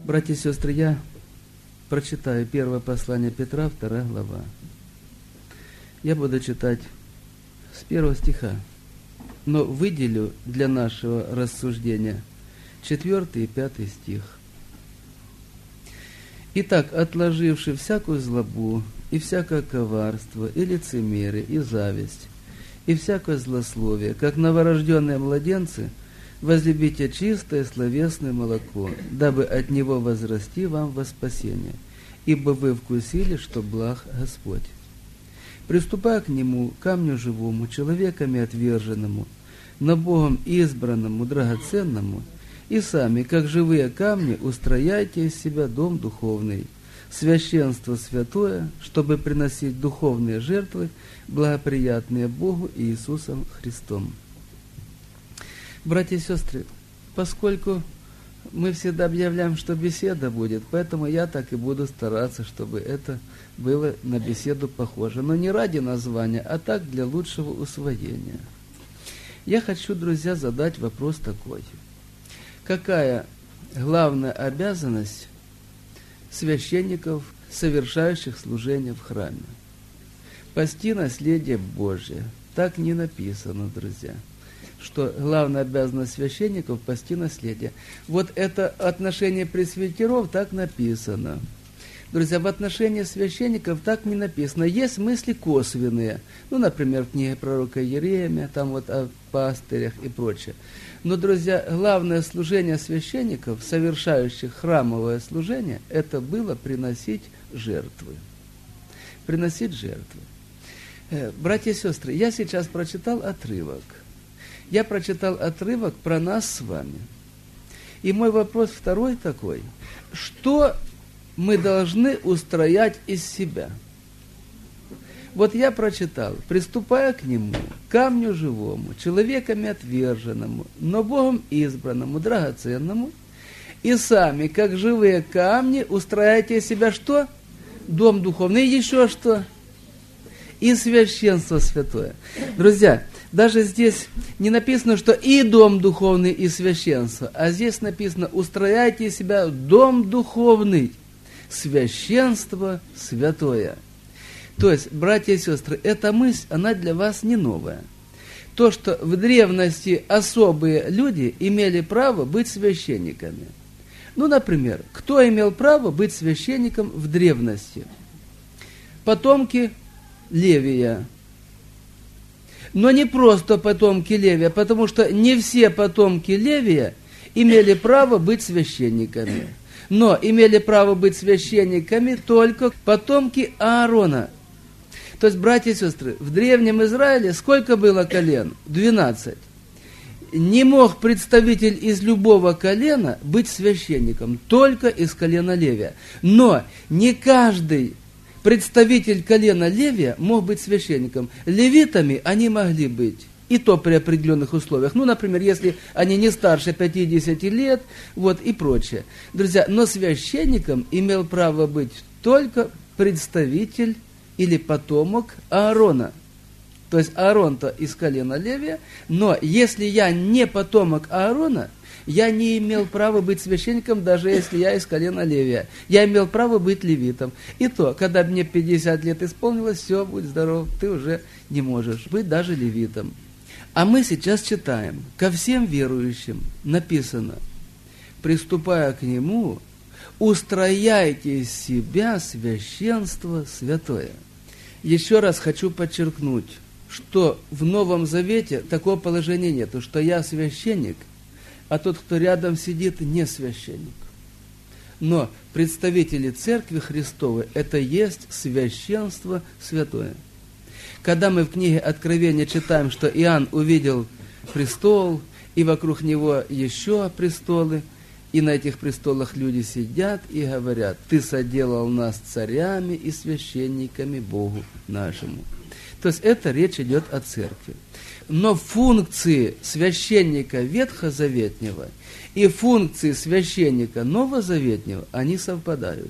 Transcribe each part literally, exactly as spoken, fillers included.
Братья и сестры, я прочитаю первое послание Петра, вторая глава. Я буду читать с первого стиха, но выделю для нашего рассуждения четвертый и пятый стих. «Итак, отложивши всякую злобу, и всякое коварство, и лицемерие, и зависть, и всякое злословие, как новорожденные младенцы, возлюбите чистое словесное молоко, дабы от него возрасти вам во спасение, ибо вы вкусили, что благ Господь. Приступая к нему, камню живому, человеками отверженному, но Богом избранному, драгоценному, и сами, как живые камни, устрояйте из себя дом духовный, священство святое, чтобы приносить духовные жертвы, благоприятные Богу и Иисусом Христом». Братья и сестры, поскольку мы всегда объявляем, что беседа будет, поэтому я так и буду стараться, чтобы это было на беседу похоже. Но не ради названия, а так для лучшего усвоения. Я хочу, друзья, задать вопрос такой. Какая главная обязанность священников, совершающих служение в храме? Пасти наследие Божие. Так не написано, друзья, что главная обязанность священников – пасти наследие. Вот это отношение пресвитеров так написано. Друзья, в отношении священников так не написано. Есть мысли косвенные. Ну, например, в книге пророка Иеремия, там вот о пастырях и прочее. Но, друзья, главное служение священников, совершающих храмовое служение, это было приносить жертвы. Приносить жертвы. Братья и сестры, я сейчас прочитал отрывок. Я прочитал отрывок про нас с вами. И мой вопрос второй такой. Что мы должны устроять из себя? Вот я прочитал: «Приступая к нему, камню живому, человеками отверженному, но Богом избранному, драгоценному, и сами, как живые камни, устрояйте из себя» что? Дом духовный. И еще что? И священство святое. Друзья, даже здесь не написано, что и дом духовный, и священство, а здесь написано: устрояйте из себя дом духовный, священство святое. То есть, братья и сестры, эта мысль, она для вас не новая. То, что в древности особые люди имели право быть священниками. Ну, например, кто имел право быть священником в древности? Потомки Левия. Но не просто потомки Левия, потому что не все потомки Левия имели право быть священниками. Но имели право быть священниками только потомки Аарона. То есть, братья и сестры, в древнем Израиле сколько было колен? двенадцать. Не мог представитель из любого колена быть священником, только из колена Левия. Но не каждый представитель колена Левия мог быть священником. Левитами они могли быть, и то при определенных условиях. Ну, например, если они не старше пятидесяти лет, вот, и прочее. Друзья, но священником имел право быть только представитель или потомок Аарона. То есть Аарон-то из колена Левия, но если я не потомок Аарона, я не имел права быть священником, даже если я из колена Левия. Я имел право быть левитом. И то, когда мне пятьдесят лет исполнилось, все, будь здоров, ты уже не можешь быть даже левитом. А мы сейчас читаем: ко всем верующим написано: приступая к нему, устрояйте из себя священство святое. Еще раз хочу подчеркнуть, что в Новом Завете такого положения нет, что я священник, а тот, кто рядом сидит, не священник. Но представители Церкви Христовой – это есть священство святое. Когда мы в книге Откровения читаем, что Иоанн увидел престол, и вокруг него еще престолы, и на этих престолах люди сидят и говорят: «Ты соделал нас царями и священниками Богу нашему». То есть это речь идет о церкви. Но функции священника ветхозаветнего и функции священника новозаветнего, они совпадают.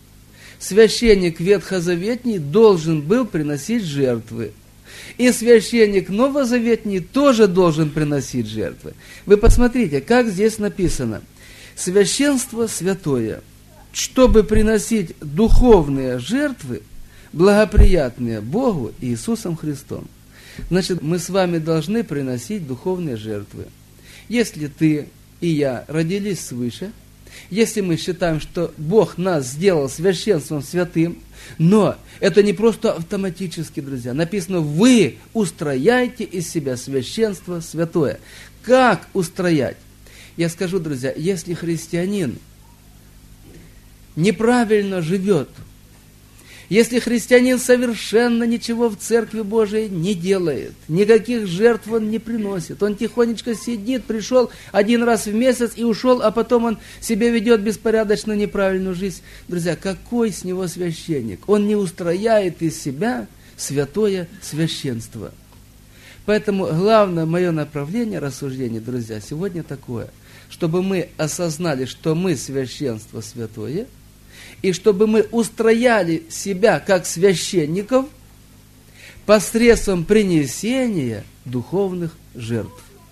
Священник ветхозаветний должен был приносить жертвы. И священник новозаветний тоже должен приносить жертвы. Вы посмотрите, как здесь написано. священство святое, чтобы приносить духовные жертвы, благоприятные Богу и Иисусом Христом. Значит, мы с вами должны приносить духовные жертвы. Если ты и я родились свыше, если мы считаем, что Бог нас сделал священством святым, но это не просто автоматически, друзья. Написано, вы устрояете из себя священство святое. Как устроять? Я скажу, друзья, если христианин неправильно живет, если христианин совершенно ничего в Церкви Божией не делает, никаких жертв он не приносит, он тихонечко сидит, пришел один раз в месяц и ушел, а потом он себе ведет беспорядочно неправильную жизнь. Друзья, какой с него священник? Он не устрояет из себя святое священство. Поэтому главное мое направление рассуждения, друзья, сегодня такое, чтобы мы осознали, что мы священство святое, и чтобы мы устрояли себя как священников посредством принесения духовных жертв.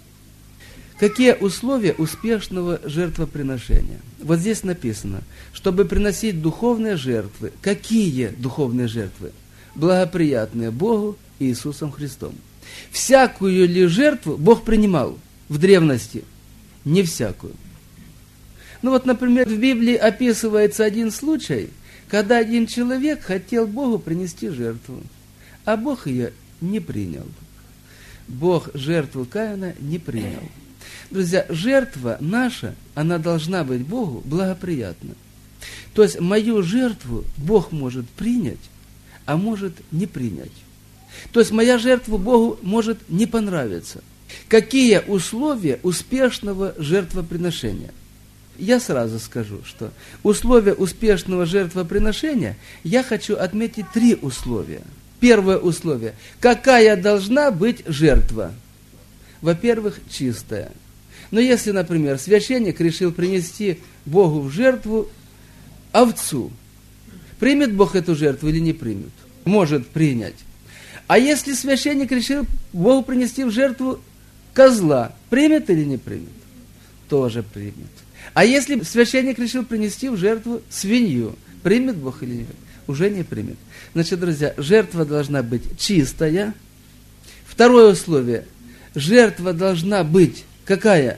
Какие условия успешного жертвоприношения? Вот здесь написано, чтобы приносить духовные жертвы. Какие духовные жертвы? Благоприятные Богу и Иисусом Христом. Всякую ли жертву Бог принимал в древности? Не всякую. Ну вот, например, в Библии описывается один случай, когда один человек хотел Богу принести жертву, а Бог ее не принял. Бог жертву Каина не принял. Друзья, жертва наша, она должна быть Богу благоприятна. То есть мою жертву Бог может принять, а может не принять. То есть моя жертва Богу может не понравиться. Какие условия успешного жертвоприношения? Я сразу скажу, что условия успешного жертвоприношения, я хочу отметить три условия. Первое условие. Какая должна быть жертва? Во-первых, чистая. Но если, например, священник решил принести Богу в жертву овцу, примет Бог эту жертву или не примет? Может принять. А если священник решил Богу принести в жертву козла, примет или не примет? Тоже примет. А если священник решил принести в жертву свинью, примет Бог или нет? Уже не примет. Значит, друзья, жертва должна быть чистая. Второе условие. Жертва должна быть какая?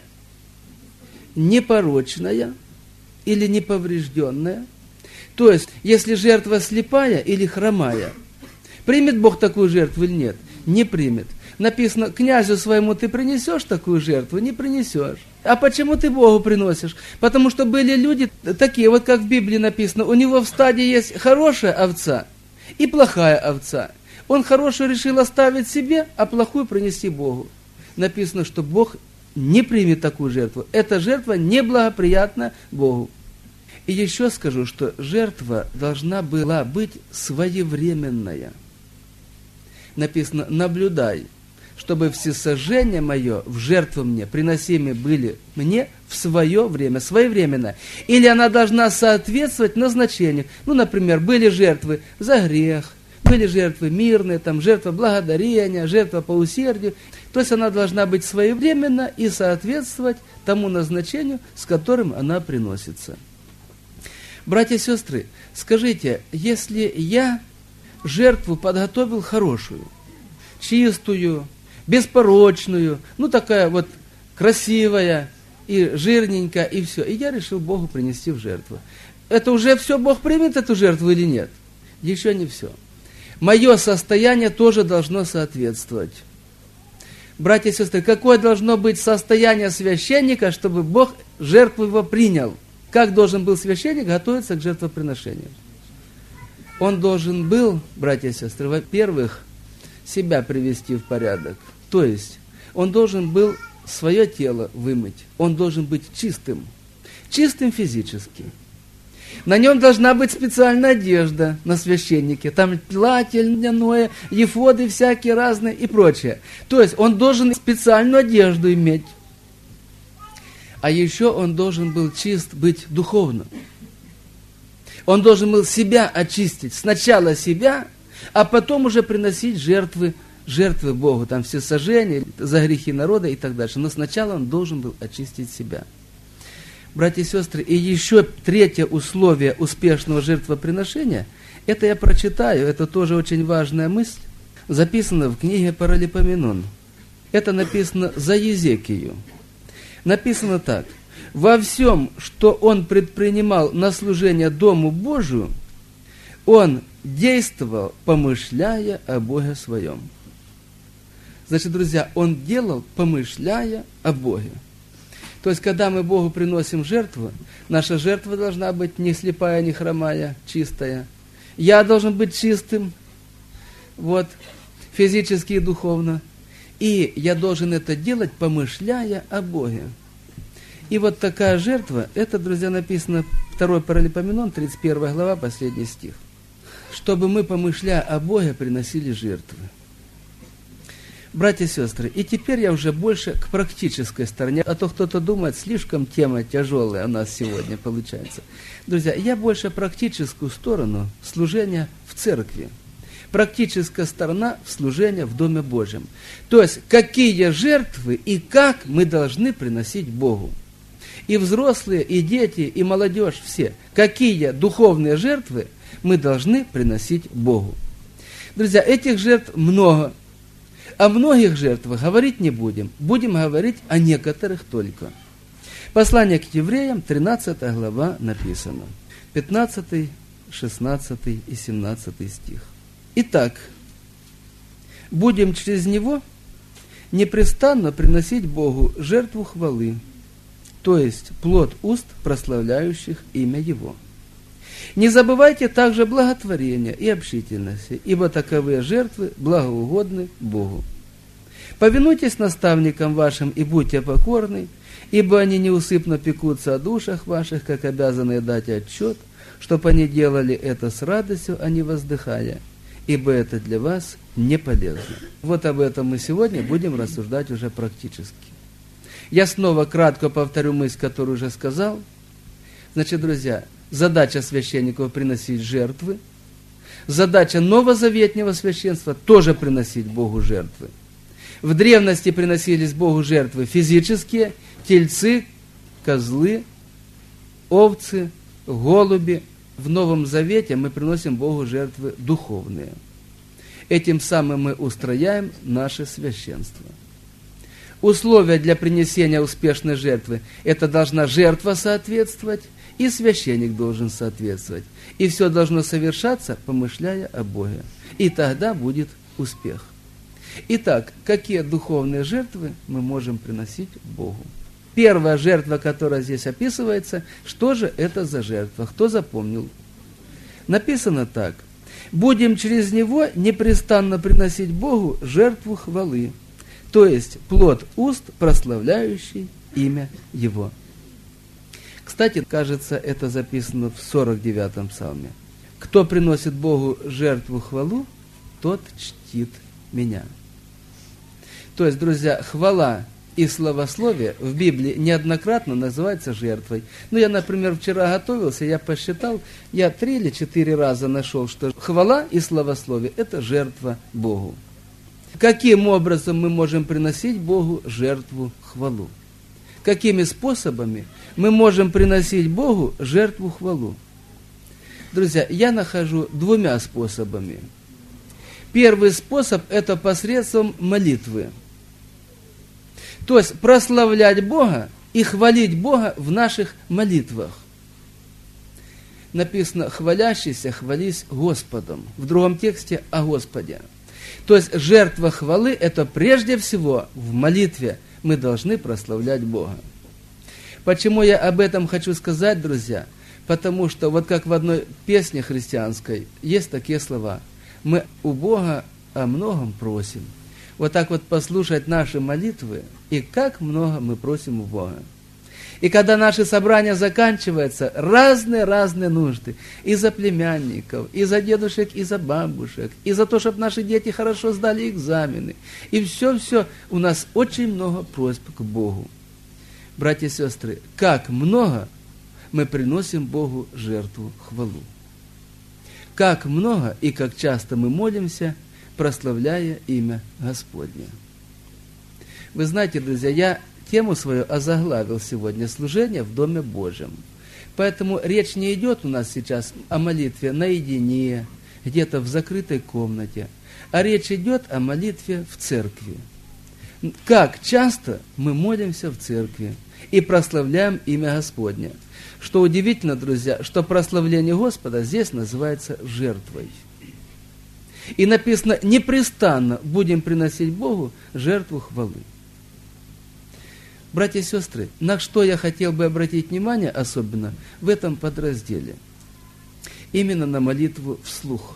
Непорочная или неповрежденная. То есть, если жертва слепая или хромая, примет Бог такую жертву или нет? Не примет. Написано, князю своему ты принесешь такую жертву? Не принесешь. А почему ты Богу приносишь? Потому что были люди такие, вот как в Библии написано, у него в стаде есть хорошая овца и плохая овца. Он хорошую решил оставить себе, а плохую принести Богу. Написано, что Бог не примет такую жертву. Эта жертва неблагоприятна Богу. И еще скажу, что жертва должна была быть своевременная. Написано, наблюдай, чтобы всесожжение мое в жертву мне приносимые были мне в свое время, своевременно. Или она должна соответствовать назначению. Ну, например, были жертвы за грех, были жертвы мирные, там, жертва благодарения, жертва по усердию. То есть она должна быть своевременна и соответствовать тому назначению, с которым она приносится. Братья и сестры, скажите, если я жертву подготовил хорошую, чистую, беспорочную, ну такая вот красивая и жирненькая, и все, и я решил Богу принести в жертву. Это уже все, Бог примет эту жертву или нет? Еще не все. Мое состояние тоже должно соответствовать. Братья и сестры, какое должно быть состояние священника, чтобы Бог жертву его принял? Как должен был священник готовиться к жертвоприношению? Он должен был, братья и сестры, во-первых, себя привести в порядок. То есть, он должен был свое тело вымыть. Он должен быть чистым. Чистым физически. На нем должна быть специальная одежда на священнике. Там платье льняное, ефоды всякие разные и прочее. То есть, он должен специальную одежду иметь. А еще он должен был чист быть духовно. Он должен был себя очистить. Сначала себя, а потом уже приносить жертвы, жертвы Богу. Там всесожжение, за грехи народа и так дальше. Но сначала он должен был очистить себя. Братья и сестры, и еще третье условие успешного жертвоприношения, это я прочитаю, это тоже очень важная мысль, записана в книге Паралипоменон. Это написано за Езекию. Написано так: «Во всем, что он предпринимал на служение Дому Божию, он действовал, помышляя о Боге своем». Значит, друзья, он делал, помышляя о Боге. То есть, когда мы Богу приносим жертву, наша жертва должна быть не слепая, не хромая, чистая. Я должен быть чистым, вот, физически и духовно. И я должен это делать, помышляя о Боге. И вот такая жертва, это, друзья, написано второй Паралипоменон, тридцать первая глава, последний стих. Чтобы мы, помышляя о Боге, приносили жертвы. Братья и сестры, и теперь я уже больше к практической стороне, а то кто-то думает, слишком тема тяжелая у нас сегодня получается. Друзья, я больше практическую сторону служения в церкви. Практическая сторона в служении в Доме Божьем. То есть, какие жертвы и как мы должны приносить Богу. И взрослые, и дети, и молодежь, все. Какие духовные жертвы мы должны приносить Богу. Друзья, этих жертв много. О многих жертвах говорить не будем. Будем говорить о некоторых только. Послание к евреям, тринадцатая глава, написано. пятнадцатый, шестнадцатый и семнадцатый стих. Итак, будем через него непрестанно приносить Богу жертву хвалы, то есть плод уст, прославляющих имя Его. Не забывайте также благотворения и общительности, ибо таковые жертвы благоугодны Богу. Повинуйтесь наставникам вашим и будьте покорны, ибо они неусыпно пекутся о душах ваших, как обязаны дать отчет, чтоб они делали это с радостью, а не воздыхая, ибо это для вас не полезно. Вот об этом мы сегодня будем рассуждать уже практически. Я снова кратко повторю мысль, которую уже сказал. Значит, друзья, задача священников приносить жертвы. Задача новозаветнего священства тоже приносить Богу жертвы. В древности приносились Богу жертвы физические, тельцы, козлы, овцы, голуби. В Новом Завете мы приносим Богу жертвы духовные. Этим самым мы устрояем наше священство. Условия для принесения успешной жертвы – это должна жертва соответствовать, и священник должен соответствовать. И все должно совершаться, помышляя о Боге. И тогда будет успех. Итак, какие духовные жертвы мы можем приносить Богу? Первая жертва, которая здесь описывается, что же это за жертва? Кто запомнил? Написано так. «Будем через него непрестанно приносить Богу жертву хвалы, то есть плод уст, прославляющий имя Его». Кстати, кажется, это записано в сорок девятом псалме. «Кто приносит Богу жертву хвалу, тот чтит меня». То есть, друзья, хвала и славословие в Библии неоднократно называется жертвой. Ну, я, например, вчера готовился, я посчитал, я три или четыре раза нашел, что хвала и славословие – это жертва Богу. Каким образом мы можем приносить Богу жертву хвалу? Какими способами мы можем приносить Богу жертву хвалу? Друзья, я нахожу двумя способами. Первый способ – это посредством молитвы. То есть прославлять Бога и хвалить Бога в наших молитвах. Написано: «Хвалящийся, хвались Господом». В другом тексте – «о Господе». То есть жертва хвалы – это прежде всего в молитве мы должны прославлять Бога. Почему я об этом хочу сказать, друзья? Потому что вот как в одной песне христианской есть такие слова: «Мы у Бога о многом просим». Вот так вот послушать наши молитвы, и как много мы просим у Бога. И когда наши собрания заканчиваются, разные-разные нужды. И за племянников, и за дедушек, и за бабушек, и за то, чтобы наши дети хорошо сдали экзамены. И все-все, у нас очень много просьб к Богу. Братья и сестры, как много мы приносим Богу жертву хвалу. Как много и как часто мы молимся, прославляя имя Господне. Вы знаете, друзья, я тему свою озаглавил сегодня «Служение в Доме Божьем». Поэтому речь не идет у нас сейчас о молитве наедине, где-то в закрытой комнате, а речь идет о молитве в церкви. Как часто мы молимся в церкви и прославляем имя Господне. Что удивительно, друзья, что прославление Господа здесь называется жертвой. И написано, непрестанно будем приносить Богу жертву хвалы. Братья и сестры, на что я хотел бы обратить внимание, особенно в этом подразделе, именно на молитву вслух.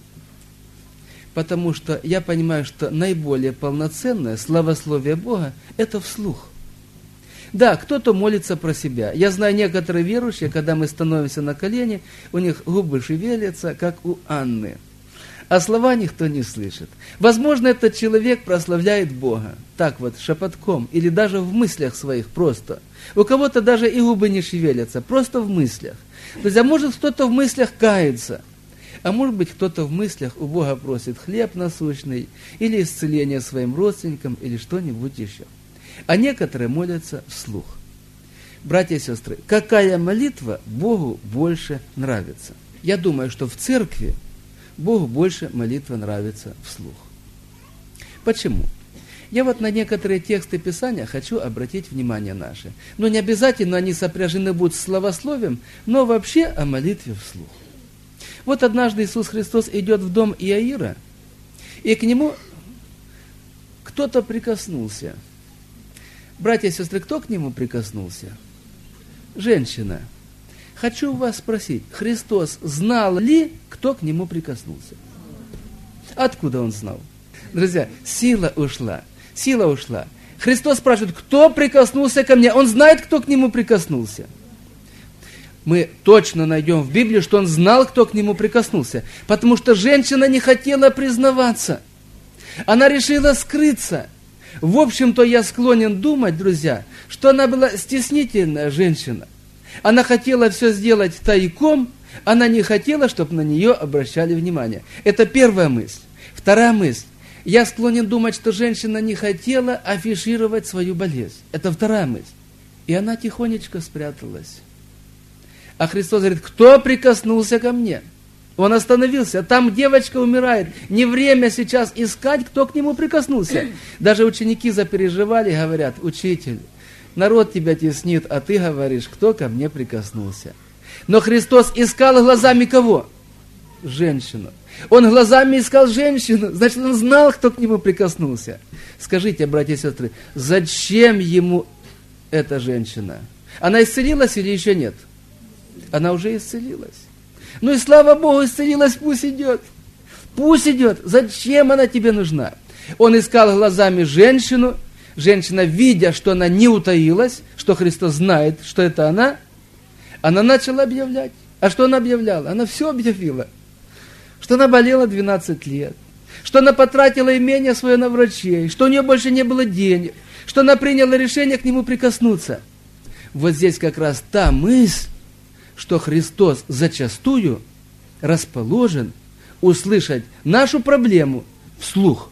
Потому что я понимаю, что наиболее полноценное славословие Бога – это вслух. Да, кто-то молится про себя. Я знаю некоторые верующие, когда мы становимся на колени, у них губы шевелятся, как у Анны. А слова никто не слышит. Возможно, этот человек прославляет Бога. Так вот, шепотком, или даже в мыслях своих просто. У кого-то даже и губы не шевелятся, просто в мыслях. То есть, а может кто-то в мыслях кается. А может быть, кто-то в мыслях у Бога просит хлеб насущный, или исцеление своим родственникам, или что-нибудь еще. А некоторые молятся вслух. Братья и сестры, какая молитва Богу больше нравится? Я думаю, что в церкви Богу больше молитва нравится вслух. Почему? Я вот на некоторые тексты Писания хочу обратить внимание наше. Но не обязательно они сопряжены будут с словословием, но вообще о молитве вслух. Вот однажды Иисус Христос идет в дом Иаира, и к нему кто-то прикоснулся. Братья и сестры, кто к нему прикоснулся? Женщина. Хочу вас спросить, Христос знал ли, кто к нему прикоснулся? Откуда он знал? Друзья, сила ушла, сила ушла. Христос спрашивает, кто прикоснулся ко мне? Он знает, кто к нему прикоснулся. Мы точно найдем в Библии, что он знал, кто к нему прикоснулся. Потому что женщина не хотела признаваться. Она решила скрыться. В общем-то, я склонен думать, друзья, что она была стеснительная женщина. Она хотела все сделать тайком, она не хотела, чтобы на нее обращали внимание. Это первая мысль. Вторая мысль. Я склонен думать, что женщина не хотела афишировать свою болезнь. Это вторая мысль. И она тихонечко спряталась. А Христос говорит, кто прикоснулся ко мне? Он остановился, там девочка умирает. Не время сейчас искать, кто к нему прикоснулся. Даже ученики запереживали, говорят, учитель, народ тебя теснит, а ты говоришь, кто ко мне прикоснулся. Но Христос искал глазами кого? Женщину. Он глазами искал женщину, значит, он знал, кто к нему прикоснулся. Скажите, братья и сестры, зачем ему эта женщина? Она исцелилась или еще нет? Она уже исцелилась. Ну и слава Богу, исцелилась, пусть идет. Пусть идет. Зачем она тебе нужна? Он искал глазами женщину. Женщина, видя, что она не утаилась, что Христос знает, что это она, она начала объявлять. А что она объявляла? Она все объявила. Что она болела двенадцать лет. Что она потратила имение свое на врачей. Что у нее больше не было денег. Что она приняла решение к нему прикоснуться. Вот здесь как раз та мысль, что Христос зачастую расположен услышать нашу проблему вслух.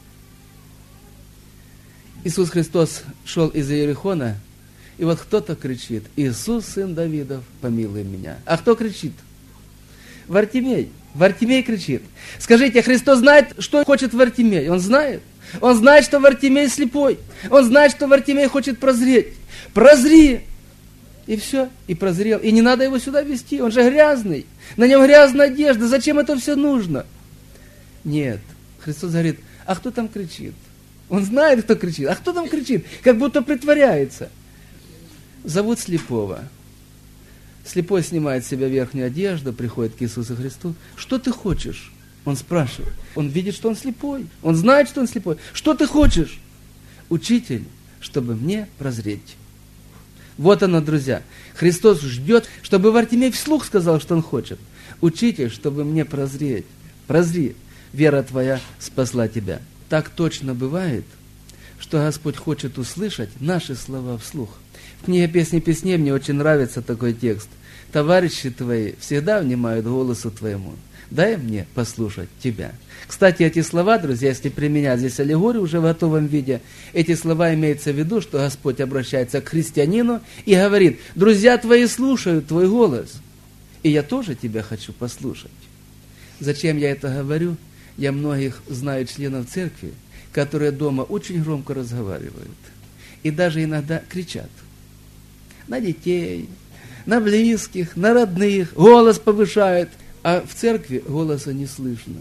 Иисус Христос шел из Иерихона, и вот кто-то кричит, Иисус, сын Давидов, помилуй меня. А кто кричит? Вартимей. Вартимей кричит. Скажите, Христос знает, что хочет Вартимей? Он знает. Он знает, что Вартимей слепой. Он знает, что Вартимей хочет прозреть. Прозри! И все, и прозрел. И не надо его сюда везти, он же грязный. На нем грязная одежда, зачем это все нужно? Нет, Христос говорит, а кто там кричит? Он знает, кто кричит. А кто там кричит? Как будто притворяется. Зовут слепого. Слепой снимает с себя верхнюю одежду, приходит к Иисусу Христу. Что ты хочешь? Он спрашивает. Он видит, что он слепой. Он знает, что он слепой. Что ты хочешь? Учитель, чтобы мне прозреть. Вот оно, друзья. Христос ждет, чтобы Вартимей вслух сказал, что он хочет. Учитель, чтобы мне прозреть. Прозри, вера твоя спасла тебя. Так точно бывает, что Господь хочет услышать наши слова вслух. В книге «Песни песней» мне очень нравится такой текст. товарищи твои всегда внимают голосу твоему. Дай мне послушать тебя. Кстати, эти слова, друзья, если применять здесь аллегорию уже в готовом виде, эти слова имеются в виду, что Господь обращается к христианину и говорит: друзья твои слушают твой голос, и я тоже тебя хочу послушать. Зачем я это говорю? Я многих знаю членов церкви, которые дома очень громко разговаривают и даже иногда кричат на детей, на близких, на родных, голос повышают, а в церкви голоса не слышно.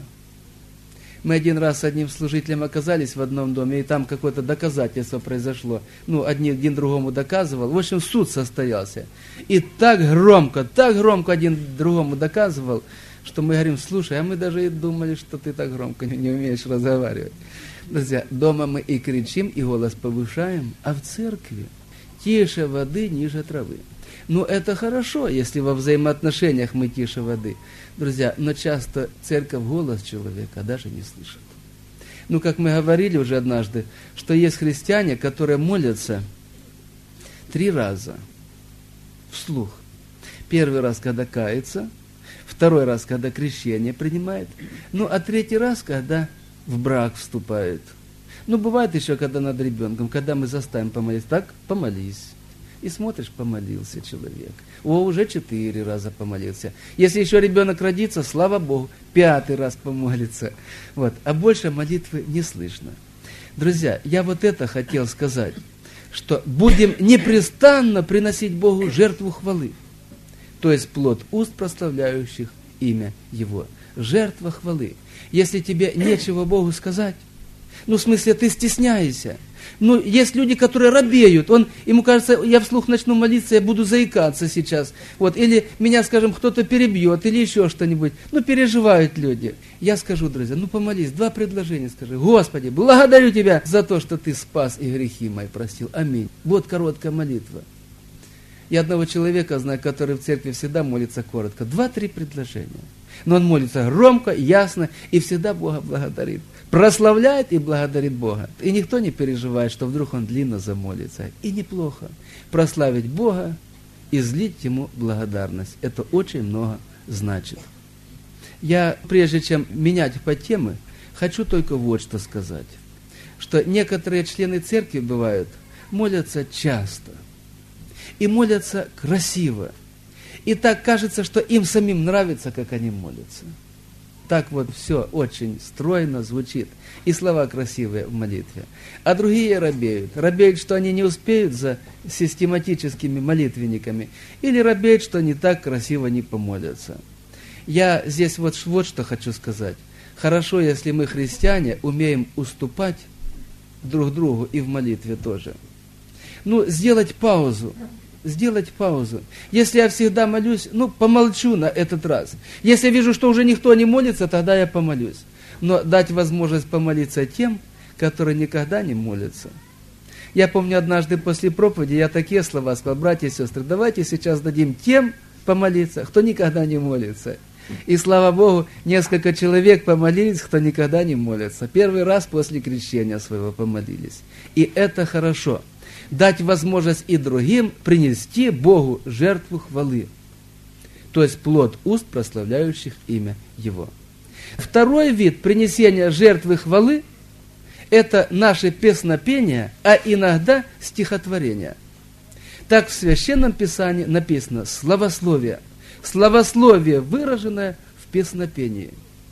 Мы один раз с одним служителем оказались в одном доме, и там какое-то доказательство произошло. Ну, один, один другому доказывал. В общем, суд состоялся. И так громко, так громко один другому доказывал, что мы говорим: слушай, а мы даже и думали, что ты так громко не, не умеешь разговаривать. Друзья, дома мы и кричим, и голос повышаем, а в церкви тише воды, ниже травы. Ну, это хорошо, если во взаимоотношениях мы тише воды. Друзья, но часто церковь голос человека даже не слышит. Ну, как мы говорили уже однажды, что есть христиане, которые молятся три раза вслух. Первый раз, когда кается, второй раз, когда крещение принимает, ну, а третий раз, когда в брак вступает. Ну, бывает еще, когда над ребенком, когда мы заставим помолиться, так, помолись. И смотришь, помолился человек. О, уже четыре раза помолился. Если еще ребенок родится, слава Богу, пятый раз помолится. Вот. А больше молитвы не слышно. Друзья, я вот это хотел сказать, что будем непрестанно приносить Богу жертву хвалы. То есть плод уст, прославляющих имя Его. Жертва хвалы. Если тебе нечего Богу сказать, ну, в смысле, ты стесняешься. Ну, есть люди, которые робеют. Он, ему кажется, я вслух начну молиться, я буду заикаться сейчас. Вот, или меня, скажем, кто-то перебьет, или еще что-нибудь. Ну, переживают люди. Я скажу, друзья, ну, помолись, два предложения скажи. Господи, благодарю Тебя за то, что Ты спас и грехи мои простил. Аминь. Вот короткая молитва. Я одного человека знаю, который в церкви всегда молится коротко. Два-три предложения. Но он молится громко, ясно и всегда Бога благодарит. Прославляет и благодарит Бога. И никто не переживает, что вдруг он длинно замолится. И неплохо. Прославить Бога и злить Ему благодарность. Это очень много значит. Я, прежде чем менять подтемы, хочу только вот что сказать. Что некоторые члены церкви бывают, молятся часто. И молятся красиво. И так кажется, что им самим нравится, как они молятся. Так вот все очень стройно звучит. И слова красивые в молитве. А другие робеют. Робеют, что они не успеют за систематическими молитвенниками. Или робеют, что они так красиво не помолятся. Я здесь вот, вот что хочу сказать. Хорошо, если мы, христиане, умеем уступать друг другу и в молитве тоже. Ну, сделать паузу. Сделать паузу. Если я всегда молюсь, ну, помолчу на этот раз. Если я вижу, что уже никто не молится, тогда я помолюсь. Но дать возможность помолиться тем, которые никогда не молятся. Я помню, однажды после проповеди я такие слова сказал: братья и сестры, давайте сейчас дадим тем помолиться, кто никогда не молится. И, слава Богу, несколько человек помолились, кто никогда не молится. Первый раз после крещения своего помолились. И это хорошо. Дать возможность и другим принести Богу жертву хвалы. То есть плод уст, прославляющих имя Его. Второй вид принесения жертвы хвалы – это наше песнопение, а иногда стихотворение. Так в Священном Писании написано «славословие». Славословие, выраженное в песнопении.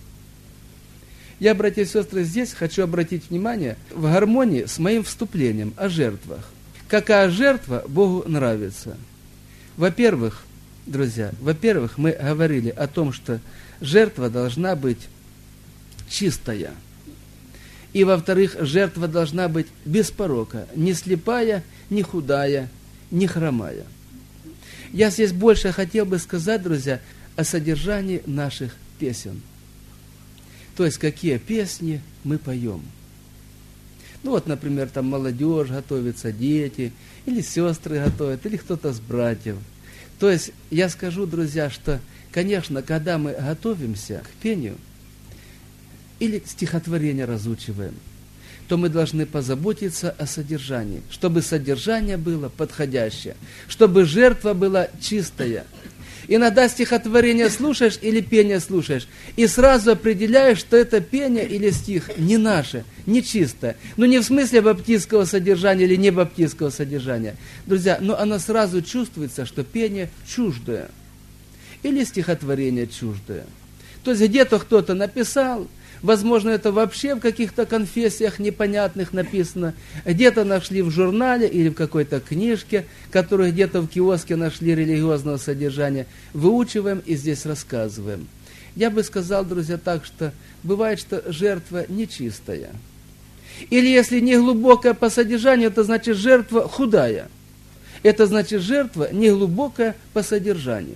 Я, братья и сестры, здесь хочу обратить внимание в гармонии с моим вступлением о жертвах. Какая жертва Богу нравится? Во-первых, друзья, во-первых, мы говорили о том, что жертва должна быть чистая. И, во-вторых, жертва должна быть без порока, не слепая, не худая, не хромая. Я здесь больше хотел бы сказать, друзья, о содержании наших песен. То есть, какие песни мы поем. Ну вот, например, там молодежь готовится, дети, или сестры готовят, или кто-то с братьев. То есть, я скажу, друзья, что, конечно, когда мы готовимся к пению, или стихотворение разучиваем, то мы должны позаботиться о содержании, чтобы содержание было подходящее, чтобы жертва была чистая. Иногда стихотворение слушаешь или пение слушаешь, и сразу определяешь, что это пение или стих не наше, не чистое. Ну не в смысле баптистского содержания или не баптистского содержания. Друзья, но оно сразу чувствуется, что пение чуждое. Или стихотворение чуждое. То есть где-то кто-то написал, возможно, это вообще в каких-то конфессиях непонятных написано, где-то нашли в журнале или в какой-то книжке, которую где-то в киоске нашли религиозного содержания, выучиваем и здесь рассказываем. Я бы сказал, друзья, так, что бывает, что жертва нечистая. Или если не глубокая по содержанию, это значит жертва худая. Это значит жертва не глубокая по содержанию.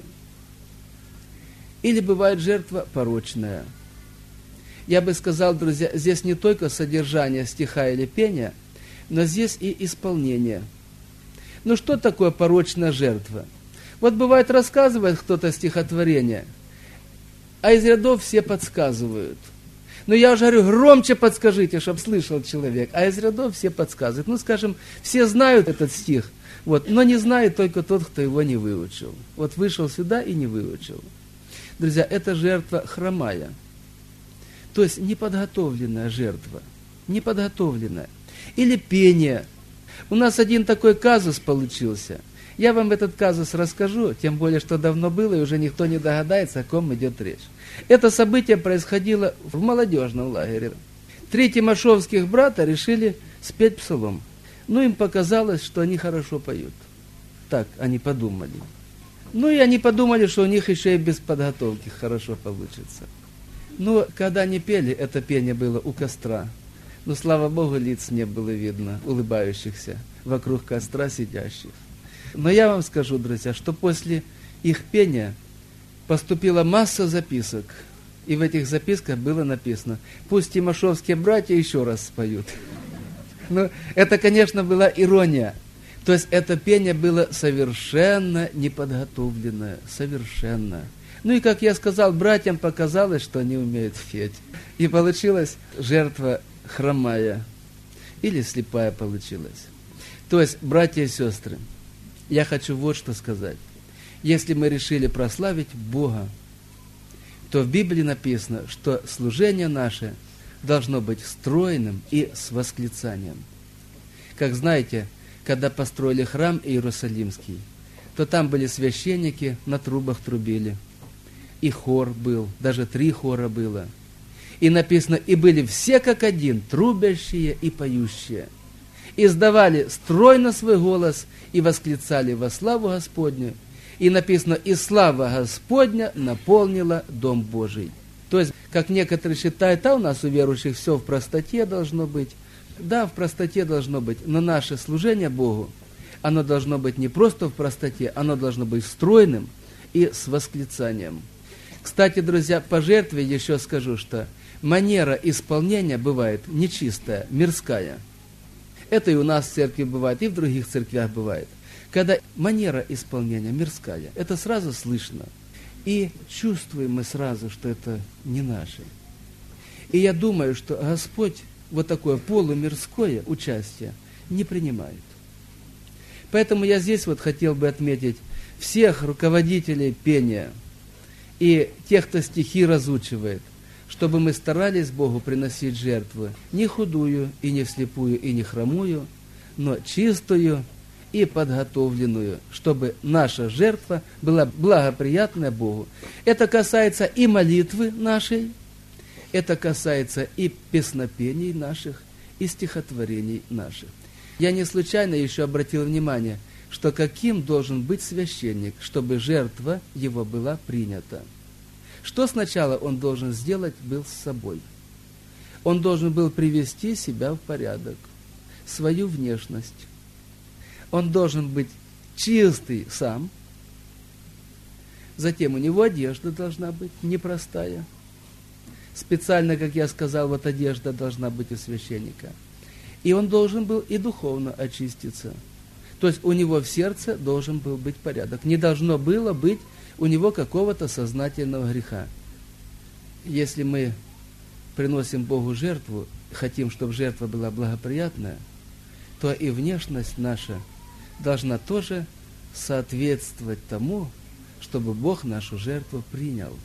Или бывает жертва порочная. Я бы сказал, друзья, здесь не только содержание стиха или пения, но здесь и исполнение. Ну что такое порочная жертва? Вот бывает, рассказывает кто-то стихотворение, а из рядов все подсказывают. Но я уже говорю, громче подскажите, чтобы слышал человек, а из рядов все подсказывают. Ну, скажем, все знают этот стих, вот, но не знает только тот, кто его не выучил. Вот вышел сюда и не выучил. Друзья, это жертва хромая. То есть неподготовленная жертва. Неподготовленная. Или пение. У нас один такой казус получился. Я вам этот казус расскажу, тем более, что давно было, и уже никто не догадается, о ком идет речь. Это событие происходило в молодежном лагере. Три тимошовских брата решили спеть псалом. Ну, им показалось, что они хорошо поют. Так они подумали. Ну, и они подумали, что у них еще и без подготовки хорошо получится. Но когда они пели, это пение было у костра. Но, слава Богу, лиц не было видно, улыбающихся, вокруг костра сидящих. Но я вам скажу, друзья, что после их пения поступила масса записок. И в этих записках было написано, пусть тимошовские братья еще раз споют. Ну, это, конечно, была ирония. То есть это пение было совершенно неподготовленное, совершенно. Ну и, как я сказал, братьям показалось, что они умеют петь. И получилась жертва хромая, или слепая получилась. То есть, братья и сестры, я хочу вот что сказать. Если мы решили прославить Бога, то в Библии написано, что служение наше должно быть стройным и с восклицанием. Как знаете, когда построили храм Иерусалимский, то там были священники, на трубах трубили. И хор был, даже три хора было. И написано, и были все как один, трубящие и поющие. Издавали стройно свой голос и восклицали во славу Господню. И написано, и слава Господня наполнила Дом Божий. То есть, как некоторые считают, а у нас у верующих все в простоте должно быть. Да, в простоте должно быть, но наше служение Богу, оно должно быть не просто в простоте, оно должно быть стройным и с восклицанием. Кстати, друзья, по жертве еще скажу, что манера исполнения бывает нечистая, мирская. Это и у нас в церкви бывает, и в других церквях бывает. Когда манера исполнения мирская, это сразу слышно. И чувствуем мы сразу, что это не наше. И я думаю, что Господь вот такое полумирское участие не принимает. Поэтому я здесь вот хотел бы отметить всех руководителей пения и тех, кто стихи разучивает, чтобы мы старались Богу приносить жертву не худую, и не слепую, и не хромую, но чистую и подготовленную, чтобы наша жертва была благоприятная Богу. Это касается и молитвы нашей, это касается и песнопений наших, и стихотворений наших. Я не случайно еще обратил внимание, что каким должен быть священник, чтобы жертва его была принята. Что сначала он должен сделать был с собой? Он должен был привести себя в порядок, свою внешность. Он должен быть чистый сам. Затем у него одежда должна быть непростая. Специально, как я сказал, вот одежда должна быть у священника. И он должен был и духовно очиститься. То есть у него в сердце должен был быть порядок. Не должно было быть у него какого-то сознательного греха. Если мы приносим Богу жертву, хотим, чтобы жертва была благоприятная, то и внешность наша должна тоже соответствовать тому, чтобы Бог нашу жертву принял.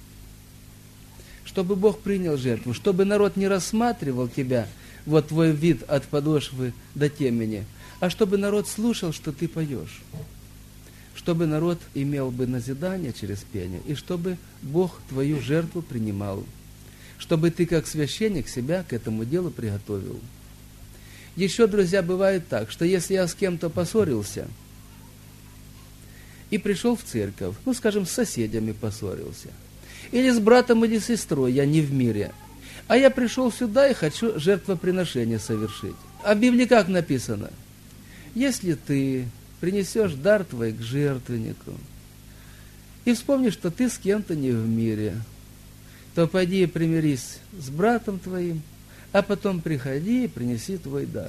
Чтобы Бог принял жертву, чтобы народ не рассматривал тебя, вот твой вид от подошвы до темени, а чтобы народ слушал, что ты поешь. Чтобы народ имел бы назидание через пение, и чтобы Бог твою жертву принимал. Чтобы ты, как священник, себя к этому делу приготовил. Еще, друзья, бывает так, что если я с кем-то поссорился и пришел в церковь, ну, скажем, с соседями поссорился, или с братом или сестрой, я не в мире, а я пришел сюда и хочу жертвоприношение совершить. А в Библии как написано? Если ты принесешь дар твой к жертвеннику и вспомнишь, что ты с кем-то не в мире, то пойди и примирись с братом твоим, а потом приходи и принеси твой дар.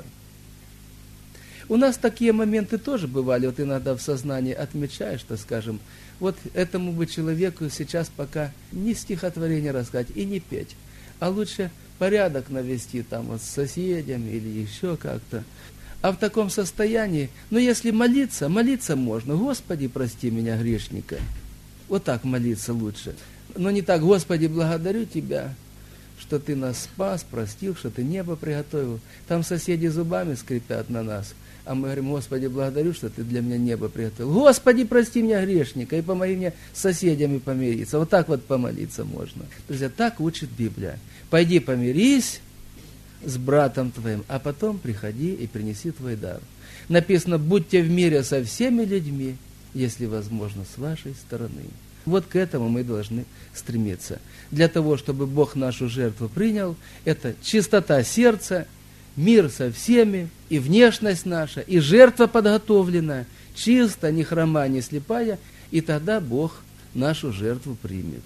У нас такие моменты тоже бывали, вот иногда в сознании отмечаешь, что, скажем, вот этому бы человеку сейчас пока не стихотворение рассказать и не петь, а лучше порядок навести там вот с соседями или еще как-то. А в таком состоянии, ну если молиться, молиться можно. Господи, прости меня, грешника. Вот так молиться лучше. Но не так, Господи, благодарю Тебя, что Ты нас спас, простил, что Ты небо приготовил. Там соседи зубами скрипят на нас. А мы говорим, Господи, благодарю, что Ты для меня небо приготовил. Господи, прости меня, грешника, и помоги мне с соседями помириться. Вот так вот помолиться можно. Друзья, так учит Библия. Пойди помирись с братом твоим, а потом приходи и принеси твой дар. Написано, будьте в мире со всеми людьми, если возможно, с вашей стороны. Вот к этому мы должны стремиться. Для того, чтобы Бог нашу жертву принял, это чистота сердца, мир со всеми, и внешность наша, и жертва подготовлена, чисто, не хрома, не слепая, и тогда Бог нашу жертву примет.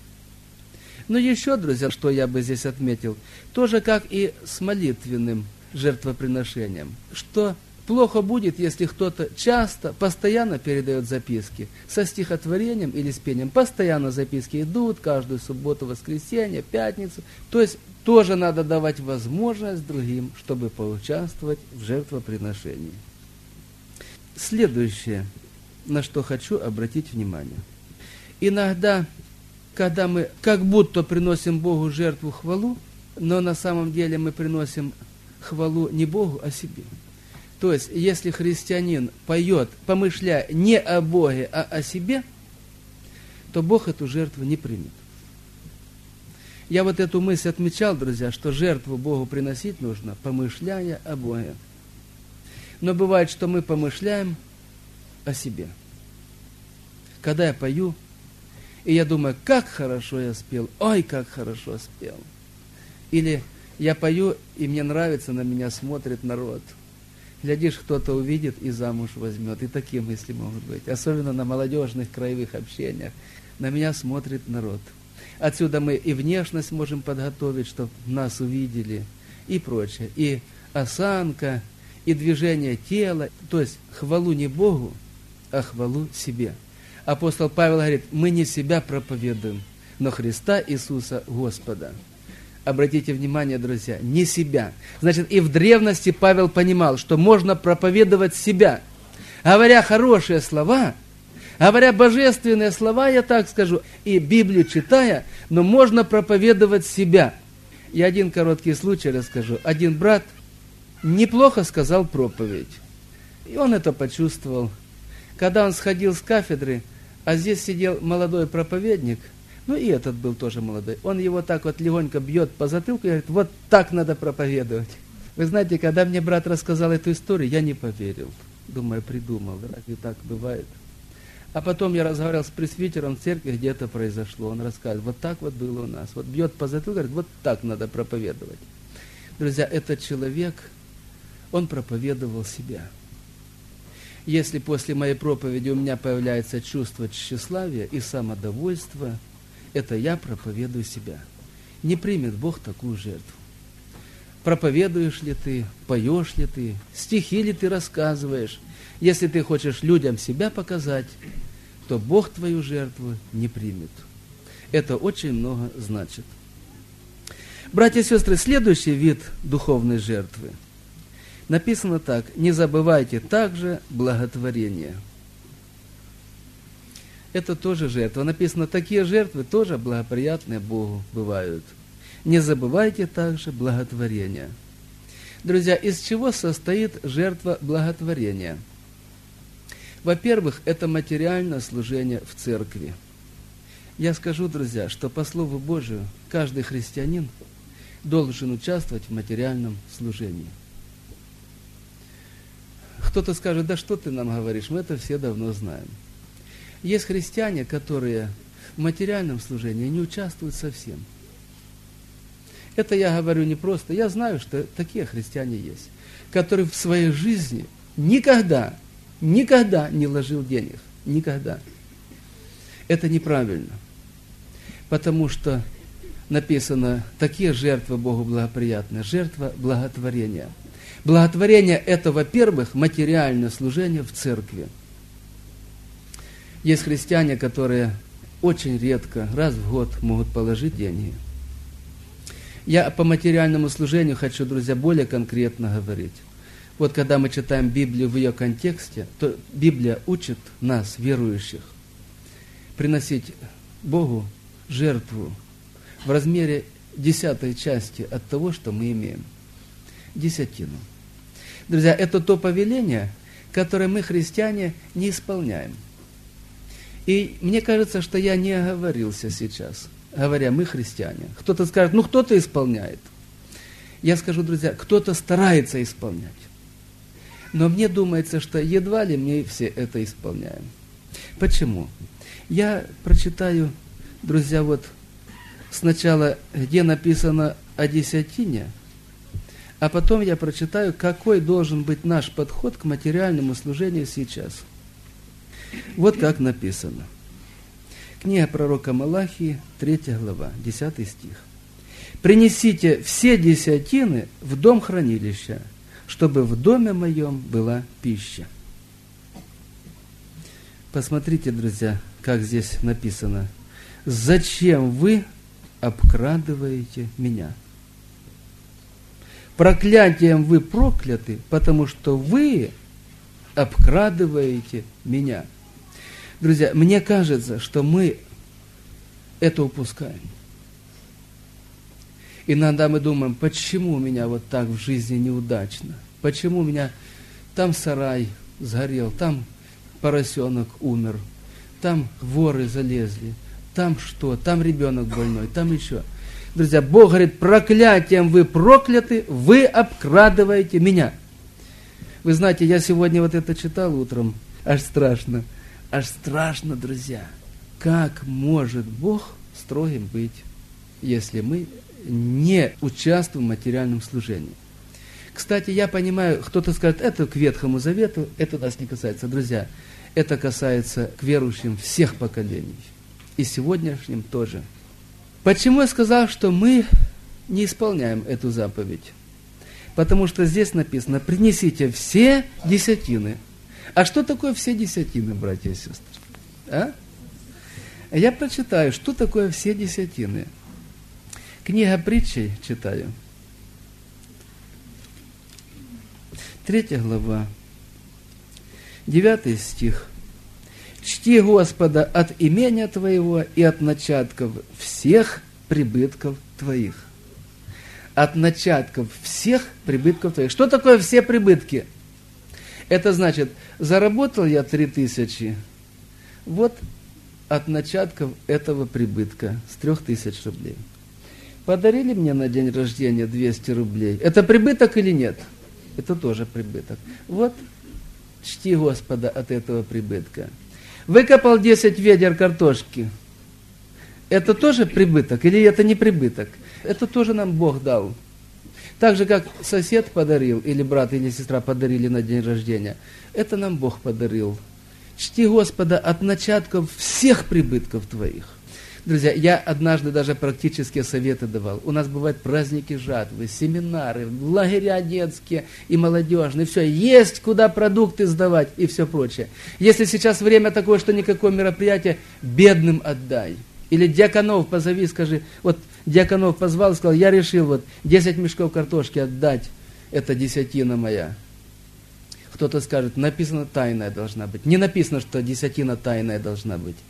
Но еще, друзья, что я бы здесь отметил, тоже как и с молитвенным жертвоприношением, что плохо будет, если кто-то часто, постоянно передает записки со стихотворением или с пением. Постоянно записки идут, каждую субботу, воскресенье, пятницу. То есть тоже надо давать возможность другим, чтобы поучаствовать в жертвоприношении. Следующее, на что хочу обратить внимание. Иногда, когда мы как будто приносим Богу жертву хвалу, но на самом деле мы приносим хвалу не Богу, а себе. То есть, если христианин поет, помышляя не о Боге, а о себе, то Бог эту жертву не примет. Я вот эту мысль отмечал, друзья, что жертву Богу приносить нужно, помышляя о Боге. Но бывает, что мы помышляем о себе. Когда я пою, и я думаю, как хорошо я спел, ой, как хорошо спел. Или я пою, и мне нравится, на меня смотрит народ. Глядишь, кто-то увидит и замуж возьмет. И такие мысли могут быть. Особенно на молодежных краевых общениях. На меня смотрит народ. Отсюда мы и внешность можем подготовить, чтобы нас увидели, и прочее. И осанка, и движение тела. То есть хвалу не Богу, а хвалу себе. Апостол Павел говорит, мы не себя проповедуем, но Христа Иисуса Господа. Обратите внимание, друзья, не себя. Значит, и в древности Павел понимал, что можно проповедовать себя. Говоря хорошие слова, говоря божественные слова, я так скажу, и Библию читая, но можно проповедовать себя. Я один короткий случай расскажу. Один брат неплохо сказал проповедь. И он это почувствовал. Когда он сходил с кафедры, а здесь сидел молодой проповедник, ну и этот был тоже молодой. Он его так вот легонько бьет по затылку и говорит, вот так надо проповедовать. Вы знаете, когда мне брат рассказал эту историю, я не поверил. Думаю, придумал, разве так бывает? А потом я разговаривал с пресвитером в церкви, где это произошло. Он рассказывает, вот так вот было у нас. Вот бьет по затылку, говорит, вот так надо проповедовать. Друзья, этот человек, он проповедовал себя. Если после моей проповеди у меня появляется чувство тщеславия и самодовольства, это я проповедую себя. Не примет Бог такую жертву. Проповедуешь ли ты, поешь ли ты, стихи ли ты рассказываешь. Если ты хочешь людям себя показать, то Бог твою жертву не примет. Это очень много значит. Братья и сестры, следующий вид духовной жертвы. Написано так, не забывайте также благотворения. это тоже жертва. Написано, такие жертвы тоже благоприятные Богу бывают. Не забывайте также благотворения. Друзья, из чего состоит жертва благотворения? Во-первых, это материальное служение в церкви. Я скажу, друзья, что по Слову Божию каждый христианин должен участвовать в материальном служении. Кто-то скажет, да что ты нам говоришь, мы это все давно знаем. Есть христиане, которые в материальном служении не участвуют совсем. Это я говорю не просто, я знаю, что такие христиане есть, которые в своей жизни никогда, никогда не вложил денег. Никогда. Это неправильно. Потому что написано, такие жертвы Богу благоприятны, жертва благотворения. Благотворение – это, во-первых, материальное служение в церкви. Есть христиане, которые очень редко, раз в год могут положить деньги. Я по материальному служению хочу, друзья, более конкретно говорить. Вот когда мы читаем Библию в ее контексте, то Библия учит нас, верующих, приносить Богу жертву в размере десятой части от того, что мы имеем. Десятину. Друзья, это то повеление, которое мы, христиане, не исполняем. И мне кажется, что я не оговорился сейчас, говоря, мы христиане. Кто-то скажет, ну кто-то исполняет. Я скажу, друзья, кто-то старается исполнять. Но мне думается, что едва ли мы все это исполняем. Почему? Я прочитаю, друзья, вот сначала, где написано о десятине, а потом я прочитаю, какой должен быть наш подход к материальному служению сейчас. Вот как написано. Книга пророка Малахии, третья глава, десятый стих. «Принесите все десятины в дом хранилища, чтобы в доме моем была пища». Посмотрите, друзья, как здесь написано. «Зачем вы обкрадываете меня? Проклятием вы прокляты, потому что вы обкрадываете меня». Друзья, мне кажется, что мы это упускаем. Иногда мы думаем, почему у меня вот так в жизни неудачно? Почему у меня там сарай сгорел, там поросенок умер, там воры залезли, там что, там ребенок больной, там еще. Друзья, Бог говорит, проклятием вы прокляты, вы обкрадываете меня. Вы знаете, я сегодня вот это читал утром, аж страшно. Аж страшно, друзья, как может Бог строгим быть, если мы не участвуем в материальном служении. Кстати, я понимаю, кто-то скажет, это к Ветхому Завету, это нас не касается. Друзья, это касается к верующим всех поколений, и сегодняшним тоже. Почему я сказал, что мы не исполняем эту заповедь? Потому что здесь написано, принесите все десятины. А что такое все десятины, братья и сестры? А? Я прочитаю, что такое все десятины. Книга притчей читаю. Третья глава. Девятый стих. «Чти Господа от имения твоего и от начатков всех прибытков твоих». От начатков всех прибытков твоих. Что такое все прибытки? Это значит, заработал я три тысячи, вот от начатков этого прибытка с трех тысяч рублей. Подарили мне на день рождения двести рублей. Это прибыток или нет? Это тоже прибыток. Вот, чти Господа от этого прибытка. Выкопал десять ведер картошки. Это тоже прибыток или это не прибыток? Это тоже нам Бог дал. Так же, как сосед подарил, или брат, или сестра подарили на день рождения, это нам Бог подарил. Чти Господа от начатков всех прибытков твоих. Друзья, я однажды даже практические советы давал. У нас бывают праздники жатвы, семинары, лагеря детские и молодежные. Все, есть куда продукты сдавать и все прочее. Если сейчас время такое, что никакое мероприятие, бедным отдай. Или диаконов позови, скажи, вот диаконов позвал и сказал, я решил вот десять мешков картошки отдать, это десятина моя. Кто-то скажет, написано тайная должна быть. Не написано, что десятина тайная должна быть.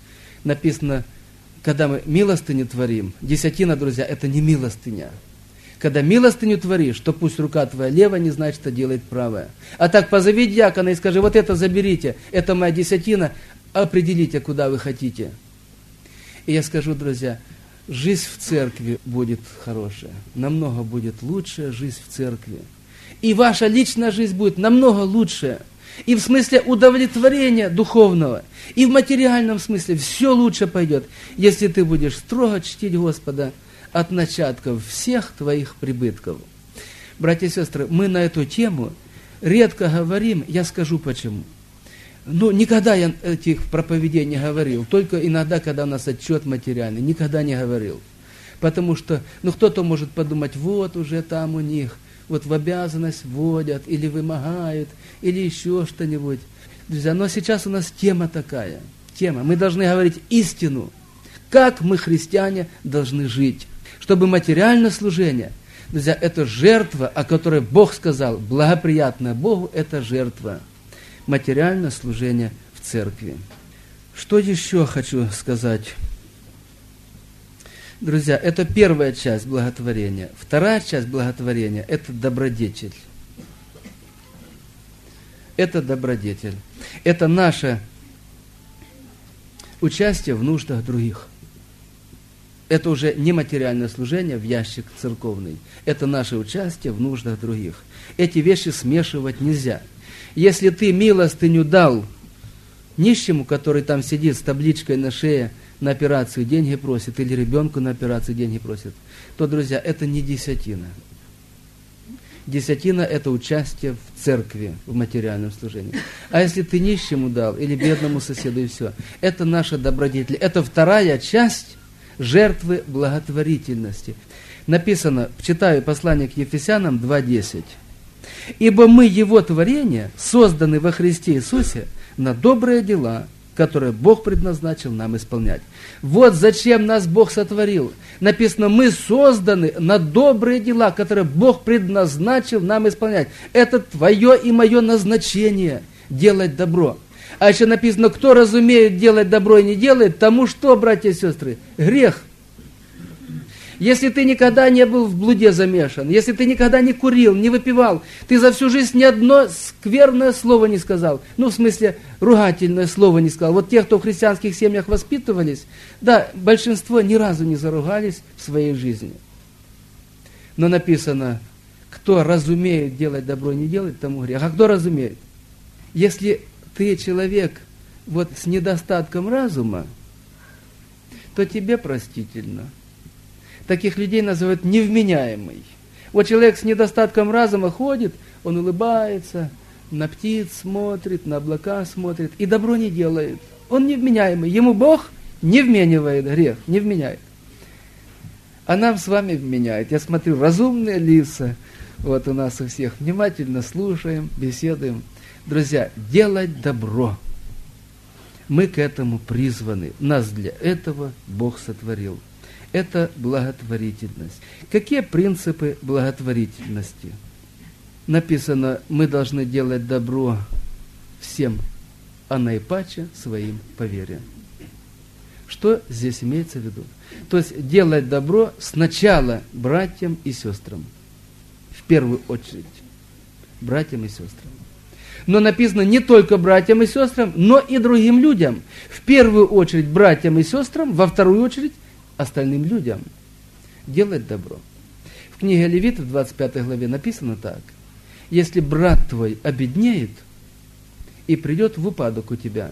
Написано, когда мы милостыню творим, десятина, друзья, это не милостыня. Когда милостыню творишь, то пусть рука твоя левая не знает, что делает правая. А так позови дьякона и скажи, вот это заберите, это моя десятина, определите, куда вы хотите. И я скажу, друзья, жизнь в церкви будет хорошая, намного будет лучшая жизнь в церкви. И ваша личная жизнь будет намного лучше. И в смысле удовлетворения духовного, и в материальном смысле все лучше пойдет, если ты будешь строго чтить Господа от начатков всех твоих прибытков. Братья и сестры, мы на эту тему редко говорим, я скажу почему. Ну, никогда я этих проповедей не говорил, только иногда, когда у нас отчет материальный, никогда не говорил. Потому что, ну, кто-то может подумать, вот уже там у них, вот в обязанность вводят, или вымогают, или еще что-нибудь. Друзья, но сейчас у нас тема такая, тема, мы должны говорить истину, как мы, христиане, должны жить, чтобы материальное служение, друзья, это жертва, о которой Бог сказал, благоприятная Богу, это жертва. Материальное служение в церкви. Что еще хочу сказать? Друзья, это первая часть благотворения. Вторая часть благотворения – это добродетель. Это добродетель. Это наше участие в нуждах других. Это уже не материальное служение в ящик церковный. Это наше участие в нуждах других. Эти вещи смешивать нельзя. Если ты милостыню дал нищему, который там сидит с табличкой на шее, на операцию деньги просит, или ребенку на операцию деньги просит, то, друзья, это не десятина. Десятина – это участие в церкви, в материальном служении. А если ты нищему дал, или бедному соседу, и все, это наша добродетель. Это вторая часть жертвы благотворительности. Написано, читаю послание к Ефесянам два десять. «Ибо мы, Его творение, созданы во Христе Иисусе на добрые дела, которые Бог предназначил нам исполнять». Вот зачем нас Бог сотворил. Написано, мы созданы на добрые дела, которые Бог предназначил нам исполнять. Это твое и мое назначение – делать добро. А еще написано, кто разумеет делать добро и не делает, тому что, братья и сестры? Грех. Если ты никогда не был в блуде замешан, если ты никогда не курил, не выпивал, ты за всю жизнь ни одно скверное слово не сказал, ну, в смысле, ругательное слово не сказал. Вот те, кто в христианских семьях воспитывались, да, большинство ни разу не заругались в своей жизни. Но написано, кто разумеет делать добро и не делать, тому грех. А кто разумеет? Если ты человек вот с недостатком разума, то тебе простительно. Таких людей называют невменяемый. Вот человек с недостатком разума ходит, он улыбается, на птиц смотрит, на облака смотрит, и добро не делает. Он невменяемый. Ему Бог не вменивает грех, не вменяет. А нам с вами вменяет. Я смотрю, разумные лица, вот у нас у всех, внимательно слушаем, беседуем. Друзья, делать добро. Мы к этому призваны. Нас для этого Бог сотворил. Это благотворительность. Какие принципы благотворительности? Написано, мы должны делать добро всем, а наипаче своим по вере. Что здесь имеется в виду? То есть делать добро сначала братьям и сестрам. В первую очередь. Братьям и сестрам. Но написано не только братьям и сестрам, но и другим людям. В первую очередь братьям и сестрам, во вторую очередь остальным людям. Делать добро. В книге Левит в двадцать пятой главе написано так. Если брат твой обеднеет и придет в упадок у тебя,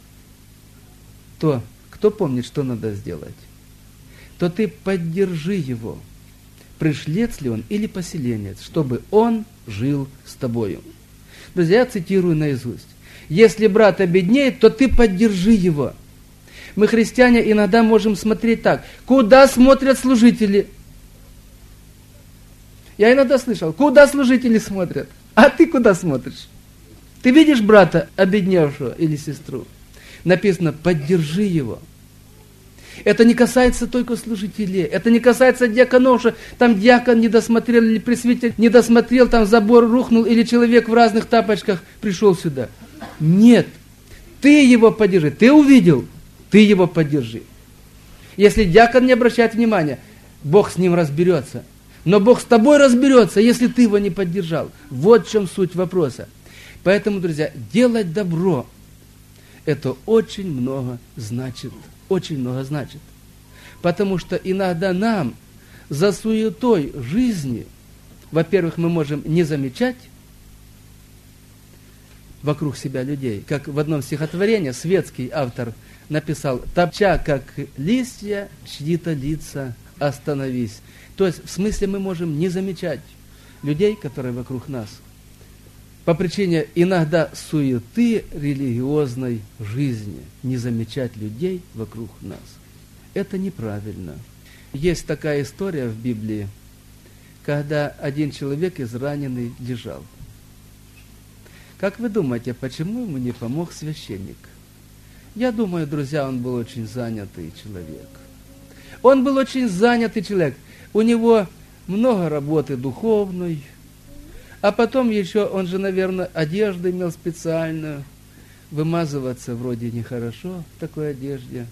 то кто помнит, что надо сделать? То ты поддержи его, пришлец ли он или поселенец, чтобы он жил с тобою. Друзья, я цитирую наизусть. Если брат обеднеет, то ты поддержи его. Мы, христиане, иногда можем смотреть так. Куда смотрят служители? Я иногда слышал, куда служители смотрят? А ты куда смотришь? Ты видишь брата обедневшего или сестру? Написано, поддержи его. Это не касается только служителей. Это не касается диаконов, что там диакон не досмотрел, или пресвитер не досмотрел, там забор рухнул, или человек в разных тапочках пришел сюда. Нет. Ты его поддержи. Ты увидел. ты его поддержи. Если диакон не обращает внимания, Бог с ним разберется. Но Бог с тобой разберется, если ты его не поддержал. Вот в чем суть вопроса. Поэтому, друзья, делать добро, это очень много значит. Очень много значит. Потому что иногда нам за суетой жизни, во-первых, мы можем не замечать вокруг себя людей. Как в одном стихотворении светский автор написал: «Топча, как листья, чьи-то лица остановись». То есть, в смысле, мы можем не замечать людей, которые вокруг нас, по причине иногда суеты религиозной жизни, не замечать людей вокруг нас. Это неправильно. Есть такая история в Библии, когда один человек израненный лежал. Как вы думаете, почему ему не помог священник? Я думаю, друзья, он был очень занятый человек. Он был очень занятый человек. У него много работы духовной. А потом еще, он же, наверное, одежду имел специальную. Вымазываться вроде нехорошо в такой одежде.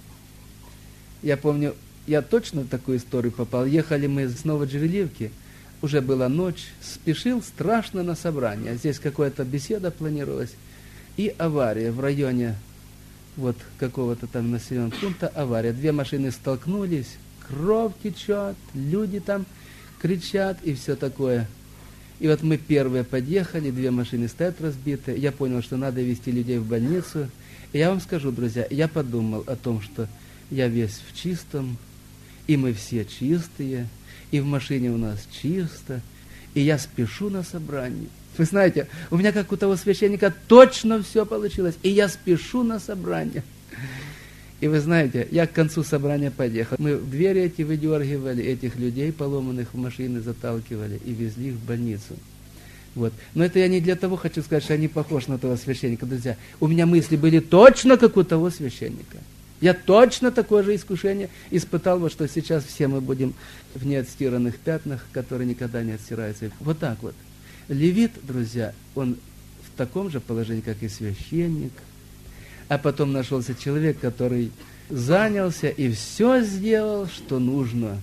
Я помню, я точно в такую историю попал. Ехали мы с Новоджереливки, уже была ночь, спешил страшно на собрание. Здесь какая-то беседа планировалась. И авария в районе вот какого-то там населенного пункта, авария. Две машины столкнулись, кровь течет, люди там кричат и все такое. И вот мы первые подъехали, две машины стоят разбитые. Я понял, что надо везти людей в больницу. И я вам скажу, друзья, я подумал о том, что я весь в чистом, и мы все чистые, и в машине у нас чисто, и я спешу на собрание. Вы знаете, у меня, как у того священника, точно все получилось, и я спешу на собрание. И вы знаете, я к концу собрания подъехал. Мы в двери эти выдергивали, этих людей поломанных в машины заталкивали и везли их в больницу. Вот. Но это я не для того хочу сказать, что я не похож на того священника, друзья. У меня мысли были точно как у того священника. Я точно такое же искушение испытал, вот что сейчас все мы будем в неотстиранных пятнах, которые никогда не отстираются. Вот так вот. Левит, друзья, он в таком же положении, как и священник. А потом нашелся человек, который занялся и все сделал, что нужно.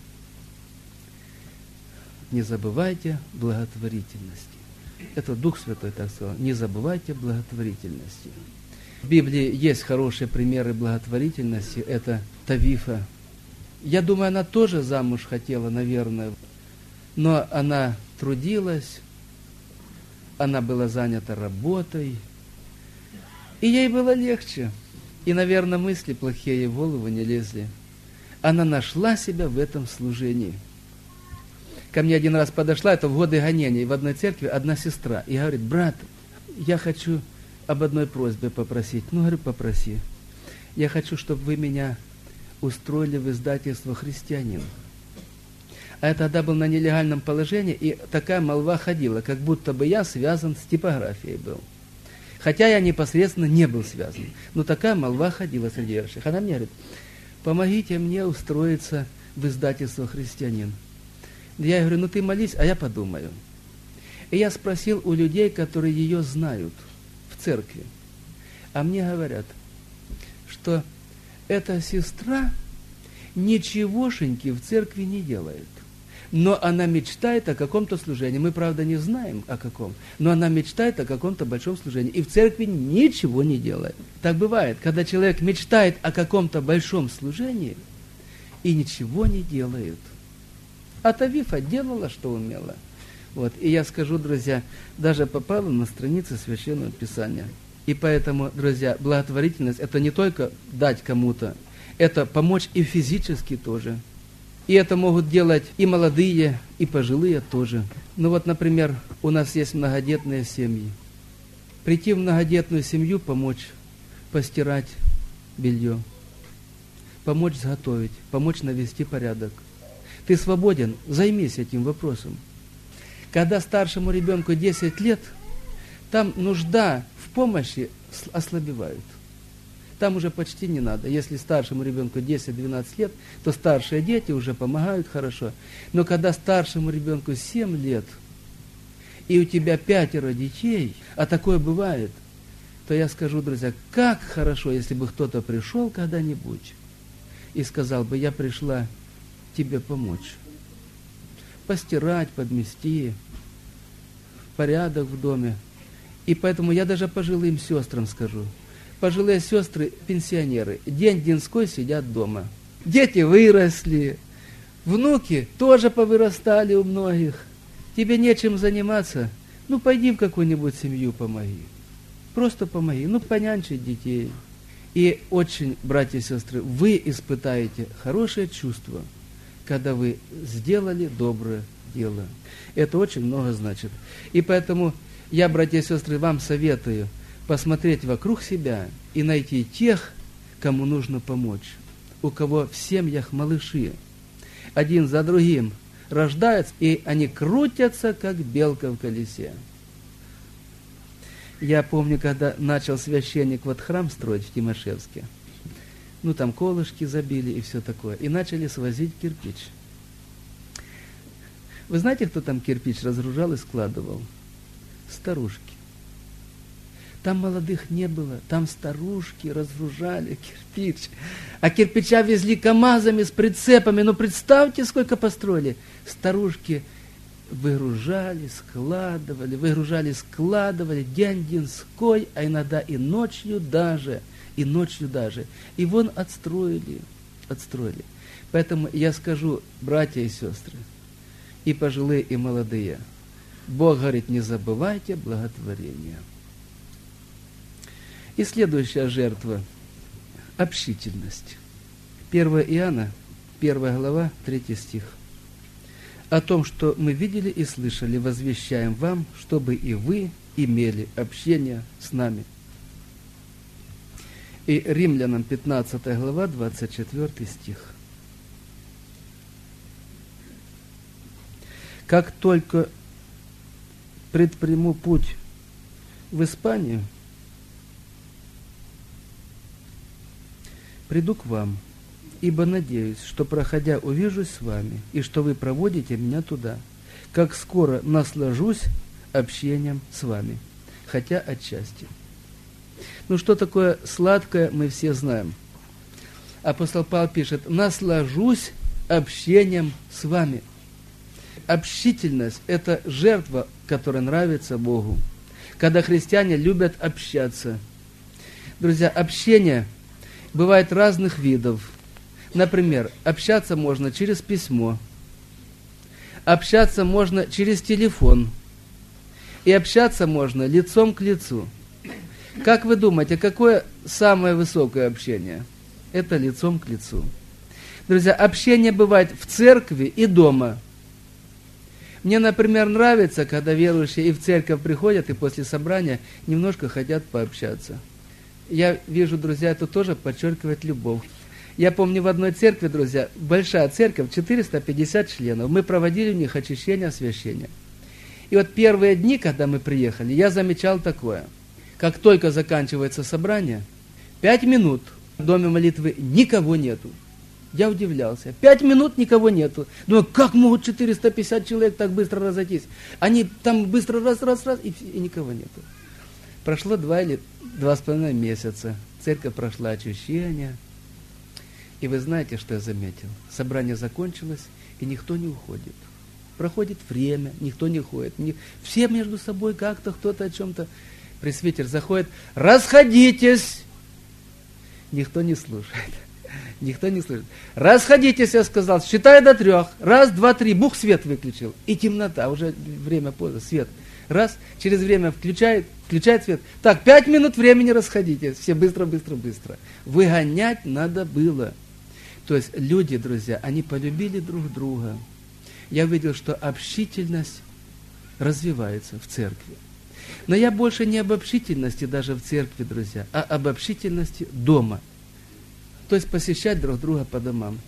Не забывайте благотворительности. Это Дух Святой так сказал. Не забывайте благотворительности. В Библии есть хорошие примеры благотворительности. Это Тавифа. Я думаю, она тоже замуж хотела, наверное. Но она трудилась, она была занята работой, и ей было легче. И, наверное, мысли плохие ей в голову не лезли. Она нашла себя в этом служении. Ко мне один раз подошла, это в годы гонений, в одной церкви одна сестра. И говорит: брат, я хочу об одной просьбе попросить. Ну, говорю, попроси. Я хочу, чтобы вы меня устроили в издательство «Христианин». А я тогда был на нелегальном положении, и такая молва ходила, как будто бы я связан с типографией был. Хотя я непосредственно не был связан. Но такая молва ходила среди верующих. Она мне говорит: помогите мне устроиться в издательство «Христианин». Я говорю: ну ты молись, а я подумаю. И я спросил у людей, которые ее знают в церкви. А мне говорят, что эта сестра ничегошеньки в церкви не делает. Но она мечтает о каком-то служении. Мы, правда, не знаем о каком, но она мечтает о каком-то большом служении. И в церкви ничего не делает. Так бывает, когда человек мечтает о каком-то большом служении и ничего не делает. А Тавифа делала, что умела. Вот. И я скажу, друзья, даже попала на страницы Священного Писания. И поэтому, друзья, благотворительность – это не только дать кому-то, это помочь и физически тоже. И это могут делать и молодые, и пожилые тоже. Ну вот, например, у нас есть многодетные семьи. Прийти в многодетную семью, помочь постирать белье, помочь сготовить, помочь навести порядок. Ты свободен, займись этим вопросом. Когда старшему ребенку десять лет, там нужда в помощи ослабевает. Там уже почти не надо. Если старшему ребенку десять-двенадцать лет, то старшие дети уже помогают хорошо. Но когда старшему ребенку семь лет, и у тебя пятеро детей, а такое бывает, то я скажу, друзья, как хорошо, если бы кто-то пришел когда-нибудь и сказал бы, я пришла тебе помочь. Постирать, подмести, порядок в доме. И поэтому я даже пожилым сестрам скажу. Пожилые сестры, пенсионеры, день-деньской сидят дома. Дети выросли, внуки тоже повырастали у многих. Тебе нечем заниматься, ну пойди в какую-нибудь семью помоги. Просто помоги, ну понянчить детей. И очень, братья и сестры, вы испытаете хорошее чувство, когда вы сделали доброе дело. Это очень много значит. И поэтому я, братья и сестры, вам советую посмотреть вокруг себя и найти тех, кому нужно помочь, у кого в семьях малыши. Один за другим рождаются, и они крутятся, как белка в колесе. Я помню, когда начал священник вот храм строить в Тимошевске, ну там колышки забили и все такое, и начали свозить кирпич. Вы знаете, кто там кирпич разгружал и складывал? Старушки. Там молодых не было, там старушки разгружали кирпич. А кирпича везли КАМАЗами с прицепами. Ну, представьте, сколько построили. Старушки выгружали, складывали, выгружали, складывали, день-деньской, а иногда и ночью даже, и ночью даже. И вон отстроили, отстроили. Поэтому я скажу, братья и сестры, и пожилые, и молодые, Бог говорит, не забывайте благотворения. И следующая жертва – общительность. первое Иоанна, первая глава, третий стих. О том, что мы видели и слышали, возвещаем вам, чтобы и вы имели общение с нами. И Римлянам пятнадцатая глава, двадцать четвёртый стих. Как только предприму путь в Испанию, приду к вам, ибо надеюсь, что, проходя, увижусь с вами, и что вы проводите меня туда, как скоро наслажусь общением с вами, хотя отчасти. Ну, что такое сладкое, мы все знаем. Апостол Павел пишет, наслажусь общением с вами. Общительность – это жертва, которая нравится Богу. Когда христиане любят общаться. Друзья, общение бывает разных видов. Например, общаться можно через письмо, общаться можно через телефон, и общаться можно лицом к лицу. Как вы думаете, какое самое высокое общение? Это лицом к лицу. Друзья, общение бывает в церкви и дома. Мне, например, нравится, когда верующие и в церковь приходят, и после собрания немножко хотят пообщаться. Я вижу, друзья, это тоже подчеркивает любовь. Я помню, в одной церкви, друзья, большая церковь, четыреста пятьдесят членов, мы проводили у них очищение, освящение. И вот первые дни, когда мы приехали, я замечал такое. Как только заканчивается собрание, пять минут в доме молитвы никого нету. Я удивлялся. Пять минут никого нету. Думаю, как могут четыреста пятьдесят человек так быстро разойтись? Они там быстро раз-раз-раз, и, и никого нету. Прошло два или два с половиной месяца. Церковь прошла очищение. И вы знаете, что я заметил? Собрание закончилось, и никто не уходит. Проходит время, никто не уходит. Все между собой как-то, кто-то о чем-то. Пресвитер заходит, расходитесь. Никто не слушает. Никто не слышит. Расходитесь, я сказал, считай до трех. Раз, два, три. Бух, свет выключил. И темнота, уже время поздно, свет. Раз, через время включает, включает свет. Так, пять минут времени, расходитесь. Все быстро, быстро, быстро. Выгонять надо было. То есть люди, друзья, они полюбили друг друга. Я увидел, что общительность развивается в церкви. Но я больше не об общительности даже в церкви, друзья, а об общительности дома. То есть посещать друг друга по домам.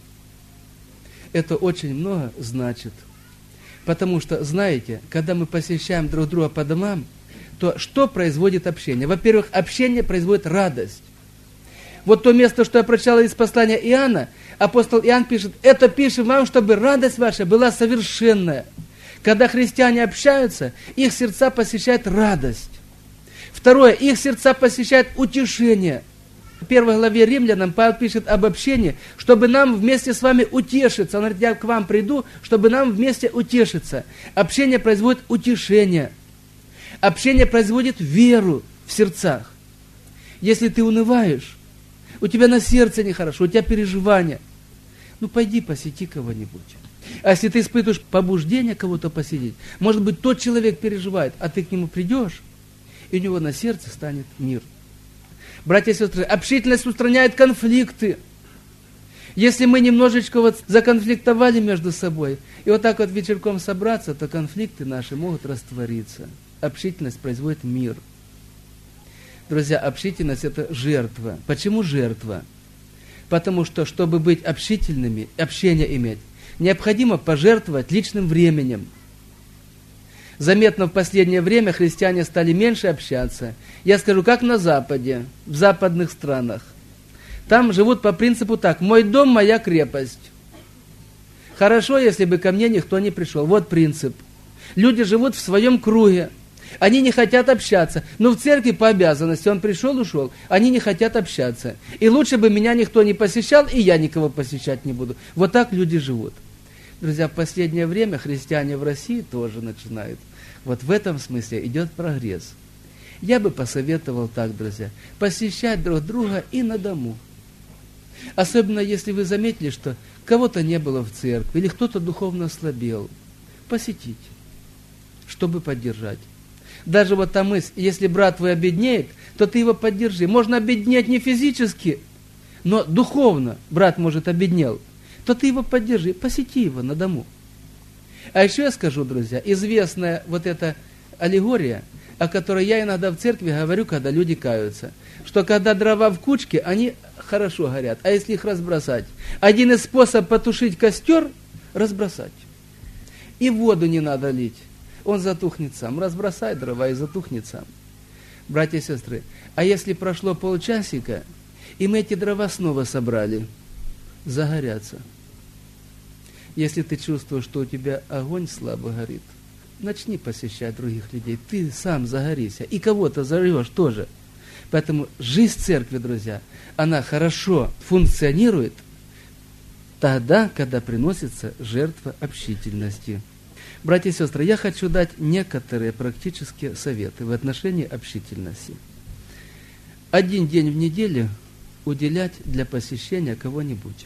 Это очень много значит. Потому что, знаете, когда мы посещаем друг друга по домам, то что производит общение? Во-первых, общение производит радость. Вот то место, что я прочитал из послания Иоанна, апостол Иоанн пишет, это пишем вам, чтобы радость ваша была совершенная. Когда христиане общаются, их сердца посещает радость. Второе, их сердца посещает утешение. В первой главе Римлянам Павел пишет об общении, чтобы нам вместе с вами утешиться. Он говорит, я к вам приду, чтобы нам вместе утешиться. Общение производит утешение. Общение производит веру в сердцах. Если ты унываешь, у тебя на сердце нехорошо, у тебя переживания, ну пойди посети кого-нибудь. А если ты испытываешь побуждение кого-то посетить, может быть, тот человек переживает, а ты к нему придешь, и у него на сердце станет мир. Братья и сестры, общительность устраняет конфликты. Если мы немножечко вот законфликтовали между собой, и вот так вот вечерком собраться, то конфликты наши могут раствориться. Общительность производит мир. Друзья, общительность – это жертва. Почему жертва? Потому что, чтобы быть общительными, общение иметь, необходимо пожертвовать личным временем. Заметно в последнее время христиане стали меньше общаться. Я скажу, как на Западе, в западных странах. Там живут по принципу так: мой дом, моя крепость. Хорошо, если бы ко мне никто не пришел. Вот принцип. Люди живут в своем круге. Они не хотят общаться. Но в церкви по обязанности он пришел, ушел. Они не хотят общаться. И лучше бы меня никто не посещал, и я никого посещать не буду. Вот так люди живут. Друзья, в последнее время христиане в России тоже начинают. Вот в этом смысле идет прогресс. Я бы посоветовал так, друзья, посещать друг друга и на дому. Особенно, если вы заметили, что кого-то не было в церкви, или кто-то духовно ослабел. Посетите, чтобы поддержать. Даже вот та мысль, если брат твой обеднеет, то ты его поддержи. Можно обеднеть не физически, но духовно брат, может, обеднел. То ты его поддержи, посети его на дому. А еще я скажу, друзья, известная вот эта аллегория, о которой я иногда в церкви говорю, когда люди каются, что когда дрова в кучке, они хорошо горят, а если их разбросать? Один из способов потушить костер – разбросать. И воду не надо лить, он затухнет сам. Разбросай дрова и затухнет сам. Братья и сестры, а если прошло полчасика, и мы эти дрова снова собрали, загорятся. Если ты чувствуешь, что у тебя огонь слабо горит, начни посещать других людей. Ты сам загорися. И кого-то заживешь тоже. Поэтому жизнь церкви, друзья, она хорошо функционирует тогда, когда приносится жертва общительности. Братья и сестры, я хочу дать некоторые практические советы в отношении общительности. Один день в неделю уделять для посещения кого-нибудь.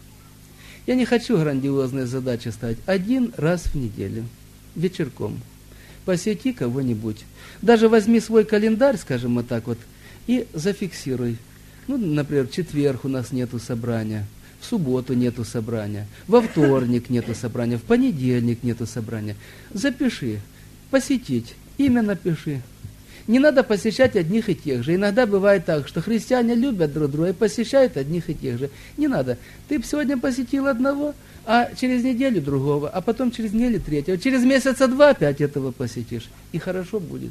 Я не хочу грандиозные задачи ставить. Один раз в неделю, вечерком, посети кого-нибудь. Даже возьми свой календарь, скажем вот так вот, и зафиксируй. Ну, например, в четверг у нас нету собрания, в субботу нету собрания, во вторник нету собрания, в понедельник нету собрания. Запиши, посетить, имя напиши. Не надо посещать одних и тех же. Иногда бывает так, что христиане любят друг друга и посещают одних и тех же. Не надо. Ты сегодня посетил одного, а через неделю другого, а потом через неделю третьего. Через месяца два опять этого посетишь. И хорошо будет.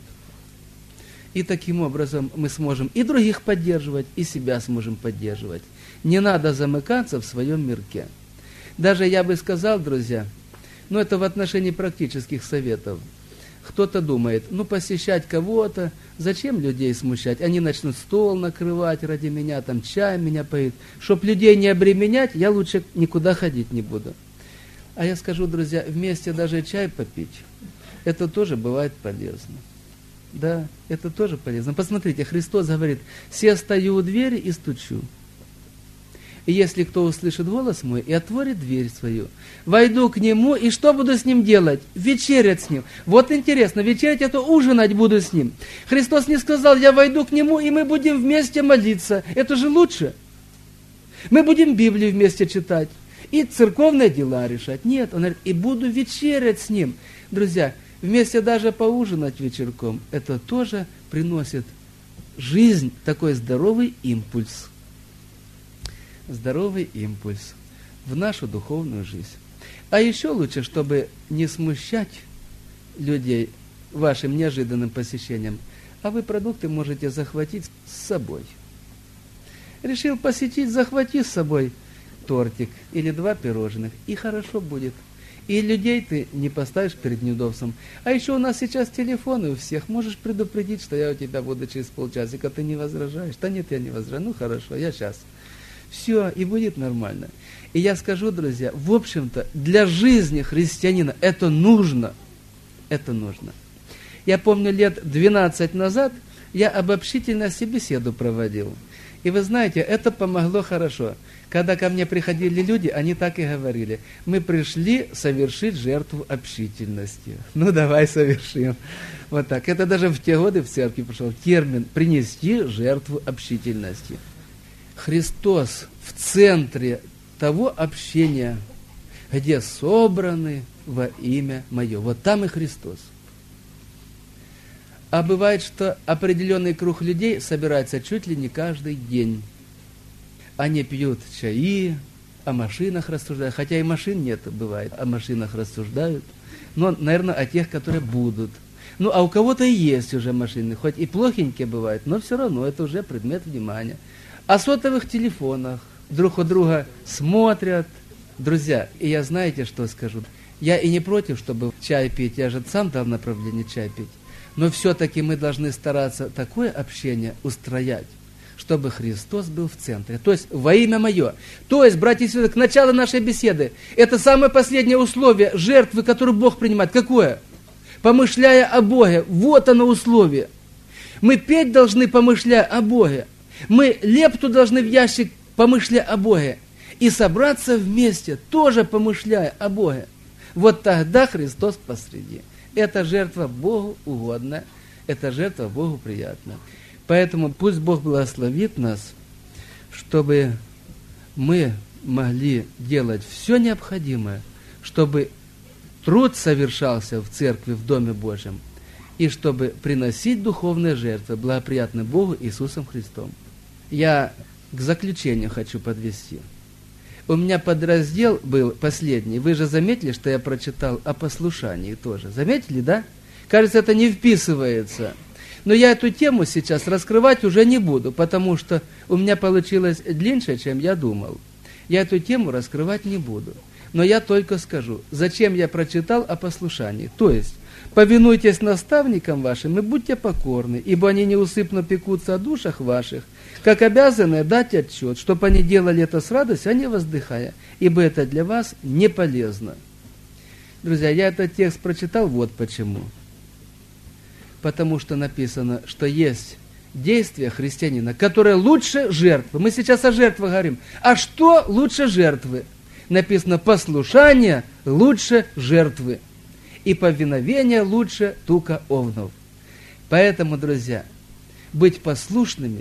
И таким образом мы сможем и других поддерживать, и себя сможем поддерживать. Не надо замыкаться в своем мирке. Даже я бы сказал, друзья, но это в отношении практических советов. Кто-то думает, ну посещать кого-то, зачем людей смущать? Они начнут стол накрывать ради меня, там чай меня поют. Чтоб людей не обременять, я лучше никуда ходить не буду. А я скажу, друзья, вместе даже чай попить, это тоже бывает полезно. Да, это тоже полезно. Посмотрите, Христос говорит, «Се стою у двери и стучу. И если кто услышит голос мой и отворит дверь свою, войду к нему, и что буду с ним делать? Вечерять с ним». Вот интересно, вечерять это ужинать буду с ним. Христос не сказал, я войду к нему, и мы будем вместе молиться. Это же лучше. Мы будем Библию вместе читать и церковные дела решать. Нет, он говорит, и буду вечерять с ним. Друзья, вместе даже поужинать вечерком, это тоже приносит жизнь, такой здоровый импульс. Здоровый импульс в нашу духовную жизнь. А еще лучше, чтобы не смущать людей вашим неожиданным посещением, а вы продукты можете захватить с собой. Решил посетить, захвати с собой тортик или два пирожных, и хорошо будет. И людей ты не поставишь перед неудобством. А еще у нас сейчас телефоны у всех. Можешь предупредить, что я у тебя буду через полчасика. Ты не возражаешь? Да нет, я не возражаю. Ну хорошо, я сейчас. Все, и будет нормально. И я скажу, друзья, в общем-то, для жизни христианина это нужно. Это нужно. Я помню, лет двенадцать назад я обобщительности беседу проводил. И вы знаете, это помогло хорошо. Когда ко мне приходили люди, они так и говорили: мы пришли совершить жертву общительности. Ну, давай совершим. Вот так. Это даже в те годы в церкви пошел термин «принести жертву общительности». Христос в центре того общения, где собраны во имя Мое. Вот там и Христос. А бывает, что определенный круг людей собирается чуть ли не каждый день. Они пьют чаи, о машинах рассуждают. Хотя и машин нет, бывает, о машинах рассуждают. Но, наверное, о тех, которые будут. Ну, а у кого-то и есть уже машины. Хоть и плохенькие бывают, но все равно это уже предмет внимания. О сотовых телефонах друг у друга смотрят. Друзья, и я знаете, что скажу? Я и не против, чтобы чай пить. Я же сам дал направление чай пить. Но все-таки мы должны стараться такое общение устроять, чтобы Христос был в центре. То есть во имя Мое. То есть, братья и сестры, к началу нашей беседы, это самое последнее условие жертвы, которую Бог принимает. Какое? Помышляя о Боге. Вот оно условие. Мы петь должны, помышляя о Боге. Мы лепту должны в ящик, помышляя о Боге. И собраться вместе, тоже помышляя о Боге. Вот тогда Христос посреди. Эта жертва Богу угодна, эта жертва Богу приятна. Поэтому пусть Бог благословит нас, чтобы мы могли делать все необходимое, чтобы труд совершался в церкви, в Доме Божьем, и чтобы приносить духовные жертвы, благоприятные Богу Иисусом Христом. Я к заключению хочу подвести. У меня подраздел был последний. Вы же заметили, что я прочитал о послушании тоже. Заметили, да? Кажется, это не вписывается. Но я эту тему сейчас раскрывать уже не буду, потому что у меня получилось длиннее, чем я думал. Я эту тему раскрывать не буду. Но я только скажу, зачем я прочитал о послушании. То есть, повинуйтесь наставникам вашим и будьте покорны, ибо они неусыпно пекутся о душах ваших, как обязаны дать отчет, чтобы они делали это с радостью, а не воздыхая, ибо это для вас не полезно. Друзья, я этот текст прочитал вот почему. Потому что написано, что есть действие христианина, которое лучше жертвы. Мы сейчас о жертвах говорим. А что лучше жертвы? Написано, послушание лучше жертвы, и повиновение лучше тука овнов. Поэтому, друзья, быть послушными,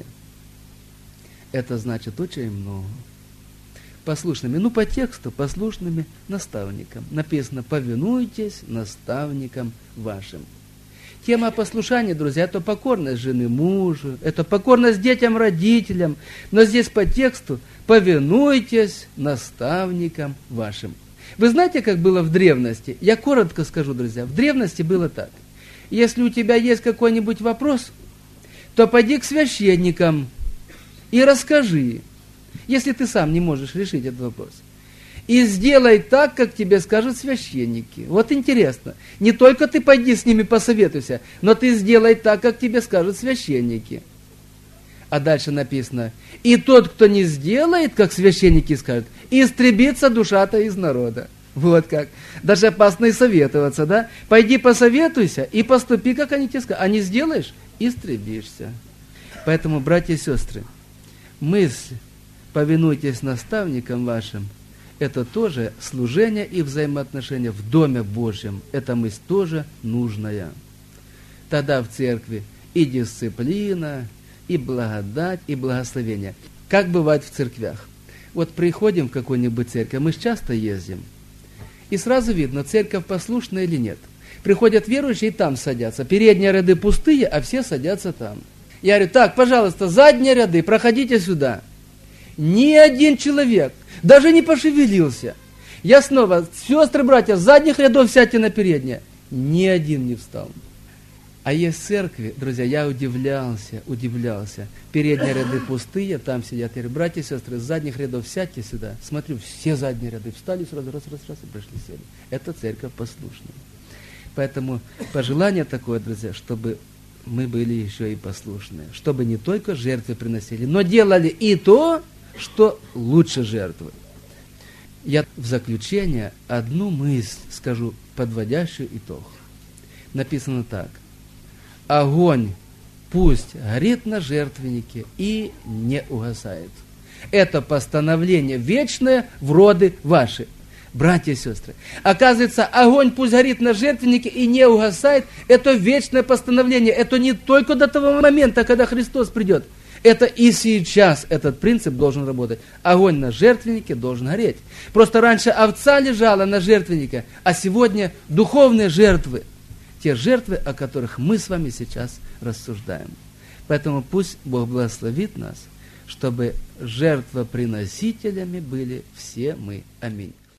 это значит очень много. Послушными, ну по тексту, послушными наставникам. Написано, повинуйтесь наставникам вашим. Тема послушания, друзья, это покорность жены мужу, это покорность детям, родителям. Но здесь по тексту повинуйтесь наставникам вашим. Вы знаете, как было в древности? Я коротко скажу, друзья. В древности было так. Если у тебя есть какой-нибудь вопрос, то пойди к священникам и расскажи, если ты сам не можешь решить этот вопрос. И сделай так, как тебе скажут священники. Вот интересно. Не только ты пойди с ними посоветуйся, но ты сделай так, как тебе скажут священники. А дальше написано, и тот, кто не сделает, как священники скажут, истребится душа-то из народа. Вот как. Даже опасно и советоваться, да? Пойди посоветуйся и поступи, как они тебе скажут. А не сделаешь, истребишься. Поэтому, братья и сестры, мысль «повинуйтесь наставникам вашим» это тоже служение и взаимоотношения в Доме Божьем. Эта мысль тоже нужная. Тогда в церкви и дисциплина, и благодать, и благословение. Как бывает в церквях? Вот приходим в какую-нибудь церковь, мы же часто ездим, и сразу видно, церковь послушная или нет. Приходят верующие и там садятся. Передние ряды пустые, а все садятся там. Я говорю, так, пожалуйста, задние ряды, проходите сюда. Ни один человек даже не пошевелился. Я снова, сестры, братья, с задних рядов сядьте на передние. Ни один не встал. А есть церкви, друзья, я удивлялся, удивлялся. Передние ряды пустые, там сидят. Я говорю, братья и сестры, с задних рядов сядьте сюда. Смотрю, все задние ряды встали сразу, раз, раз, раз, и пришли, сели. Это церковь послушная. Поэтому пожелание такое, друзья, чтобы мы были еще и послушные. Чтобы не только жертвы приносили, но делали и то, что лучше жертвы. Я в заключение одну мысль скажу, подводящую итог. Написано так. Огонь пусть горит на жертвеннике и не угасает. Это постановление вечное в роды ваши. Братья и сестры. Оказывается, огонь пусть горит на жертвеннике и не угасает. Это вечное постановление. Это не только до того момента, когда Христос придет. Это и сейчас этот принцип должен работать. Огонь на жертвеннике должен гореть. Просто раньше овца лежала на жертвеннике, а сегодня духовные жертвы. Те жертвы, о которых мы с вами сейчас рассуждаем. Поэтому пусть Бог благословит нас, чтобы жертвоприносителями были все мы. Аминь.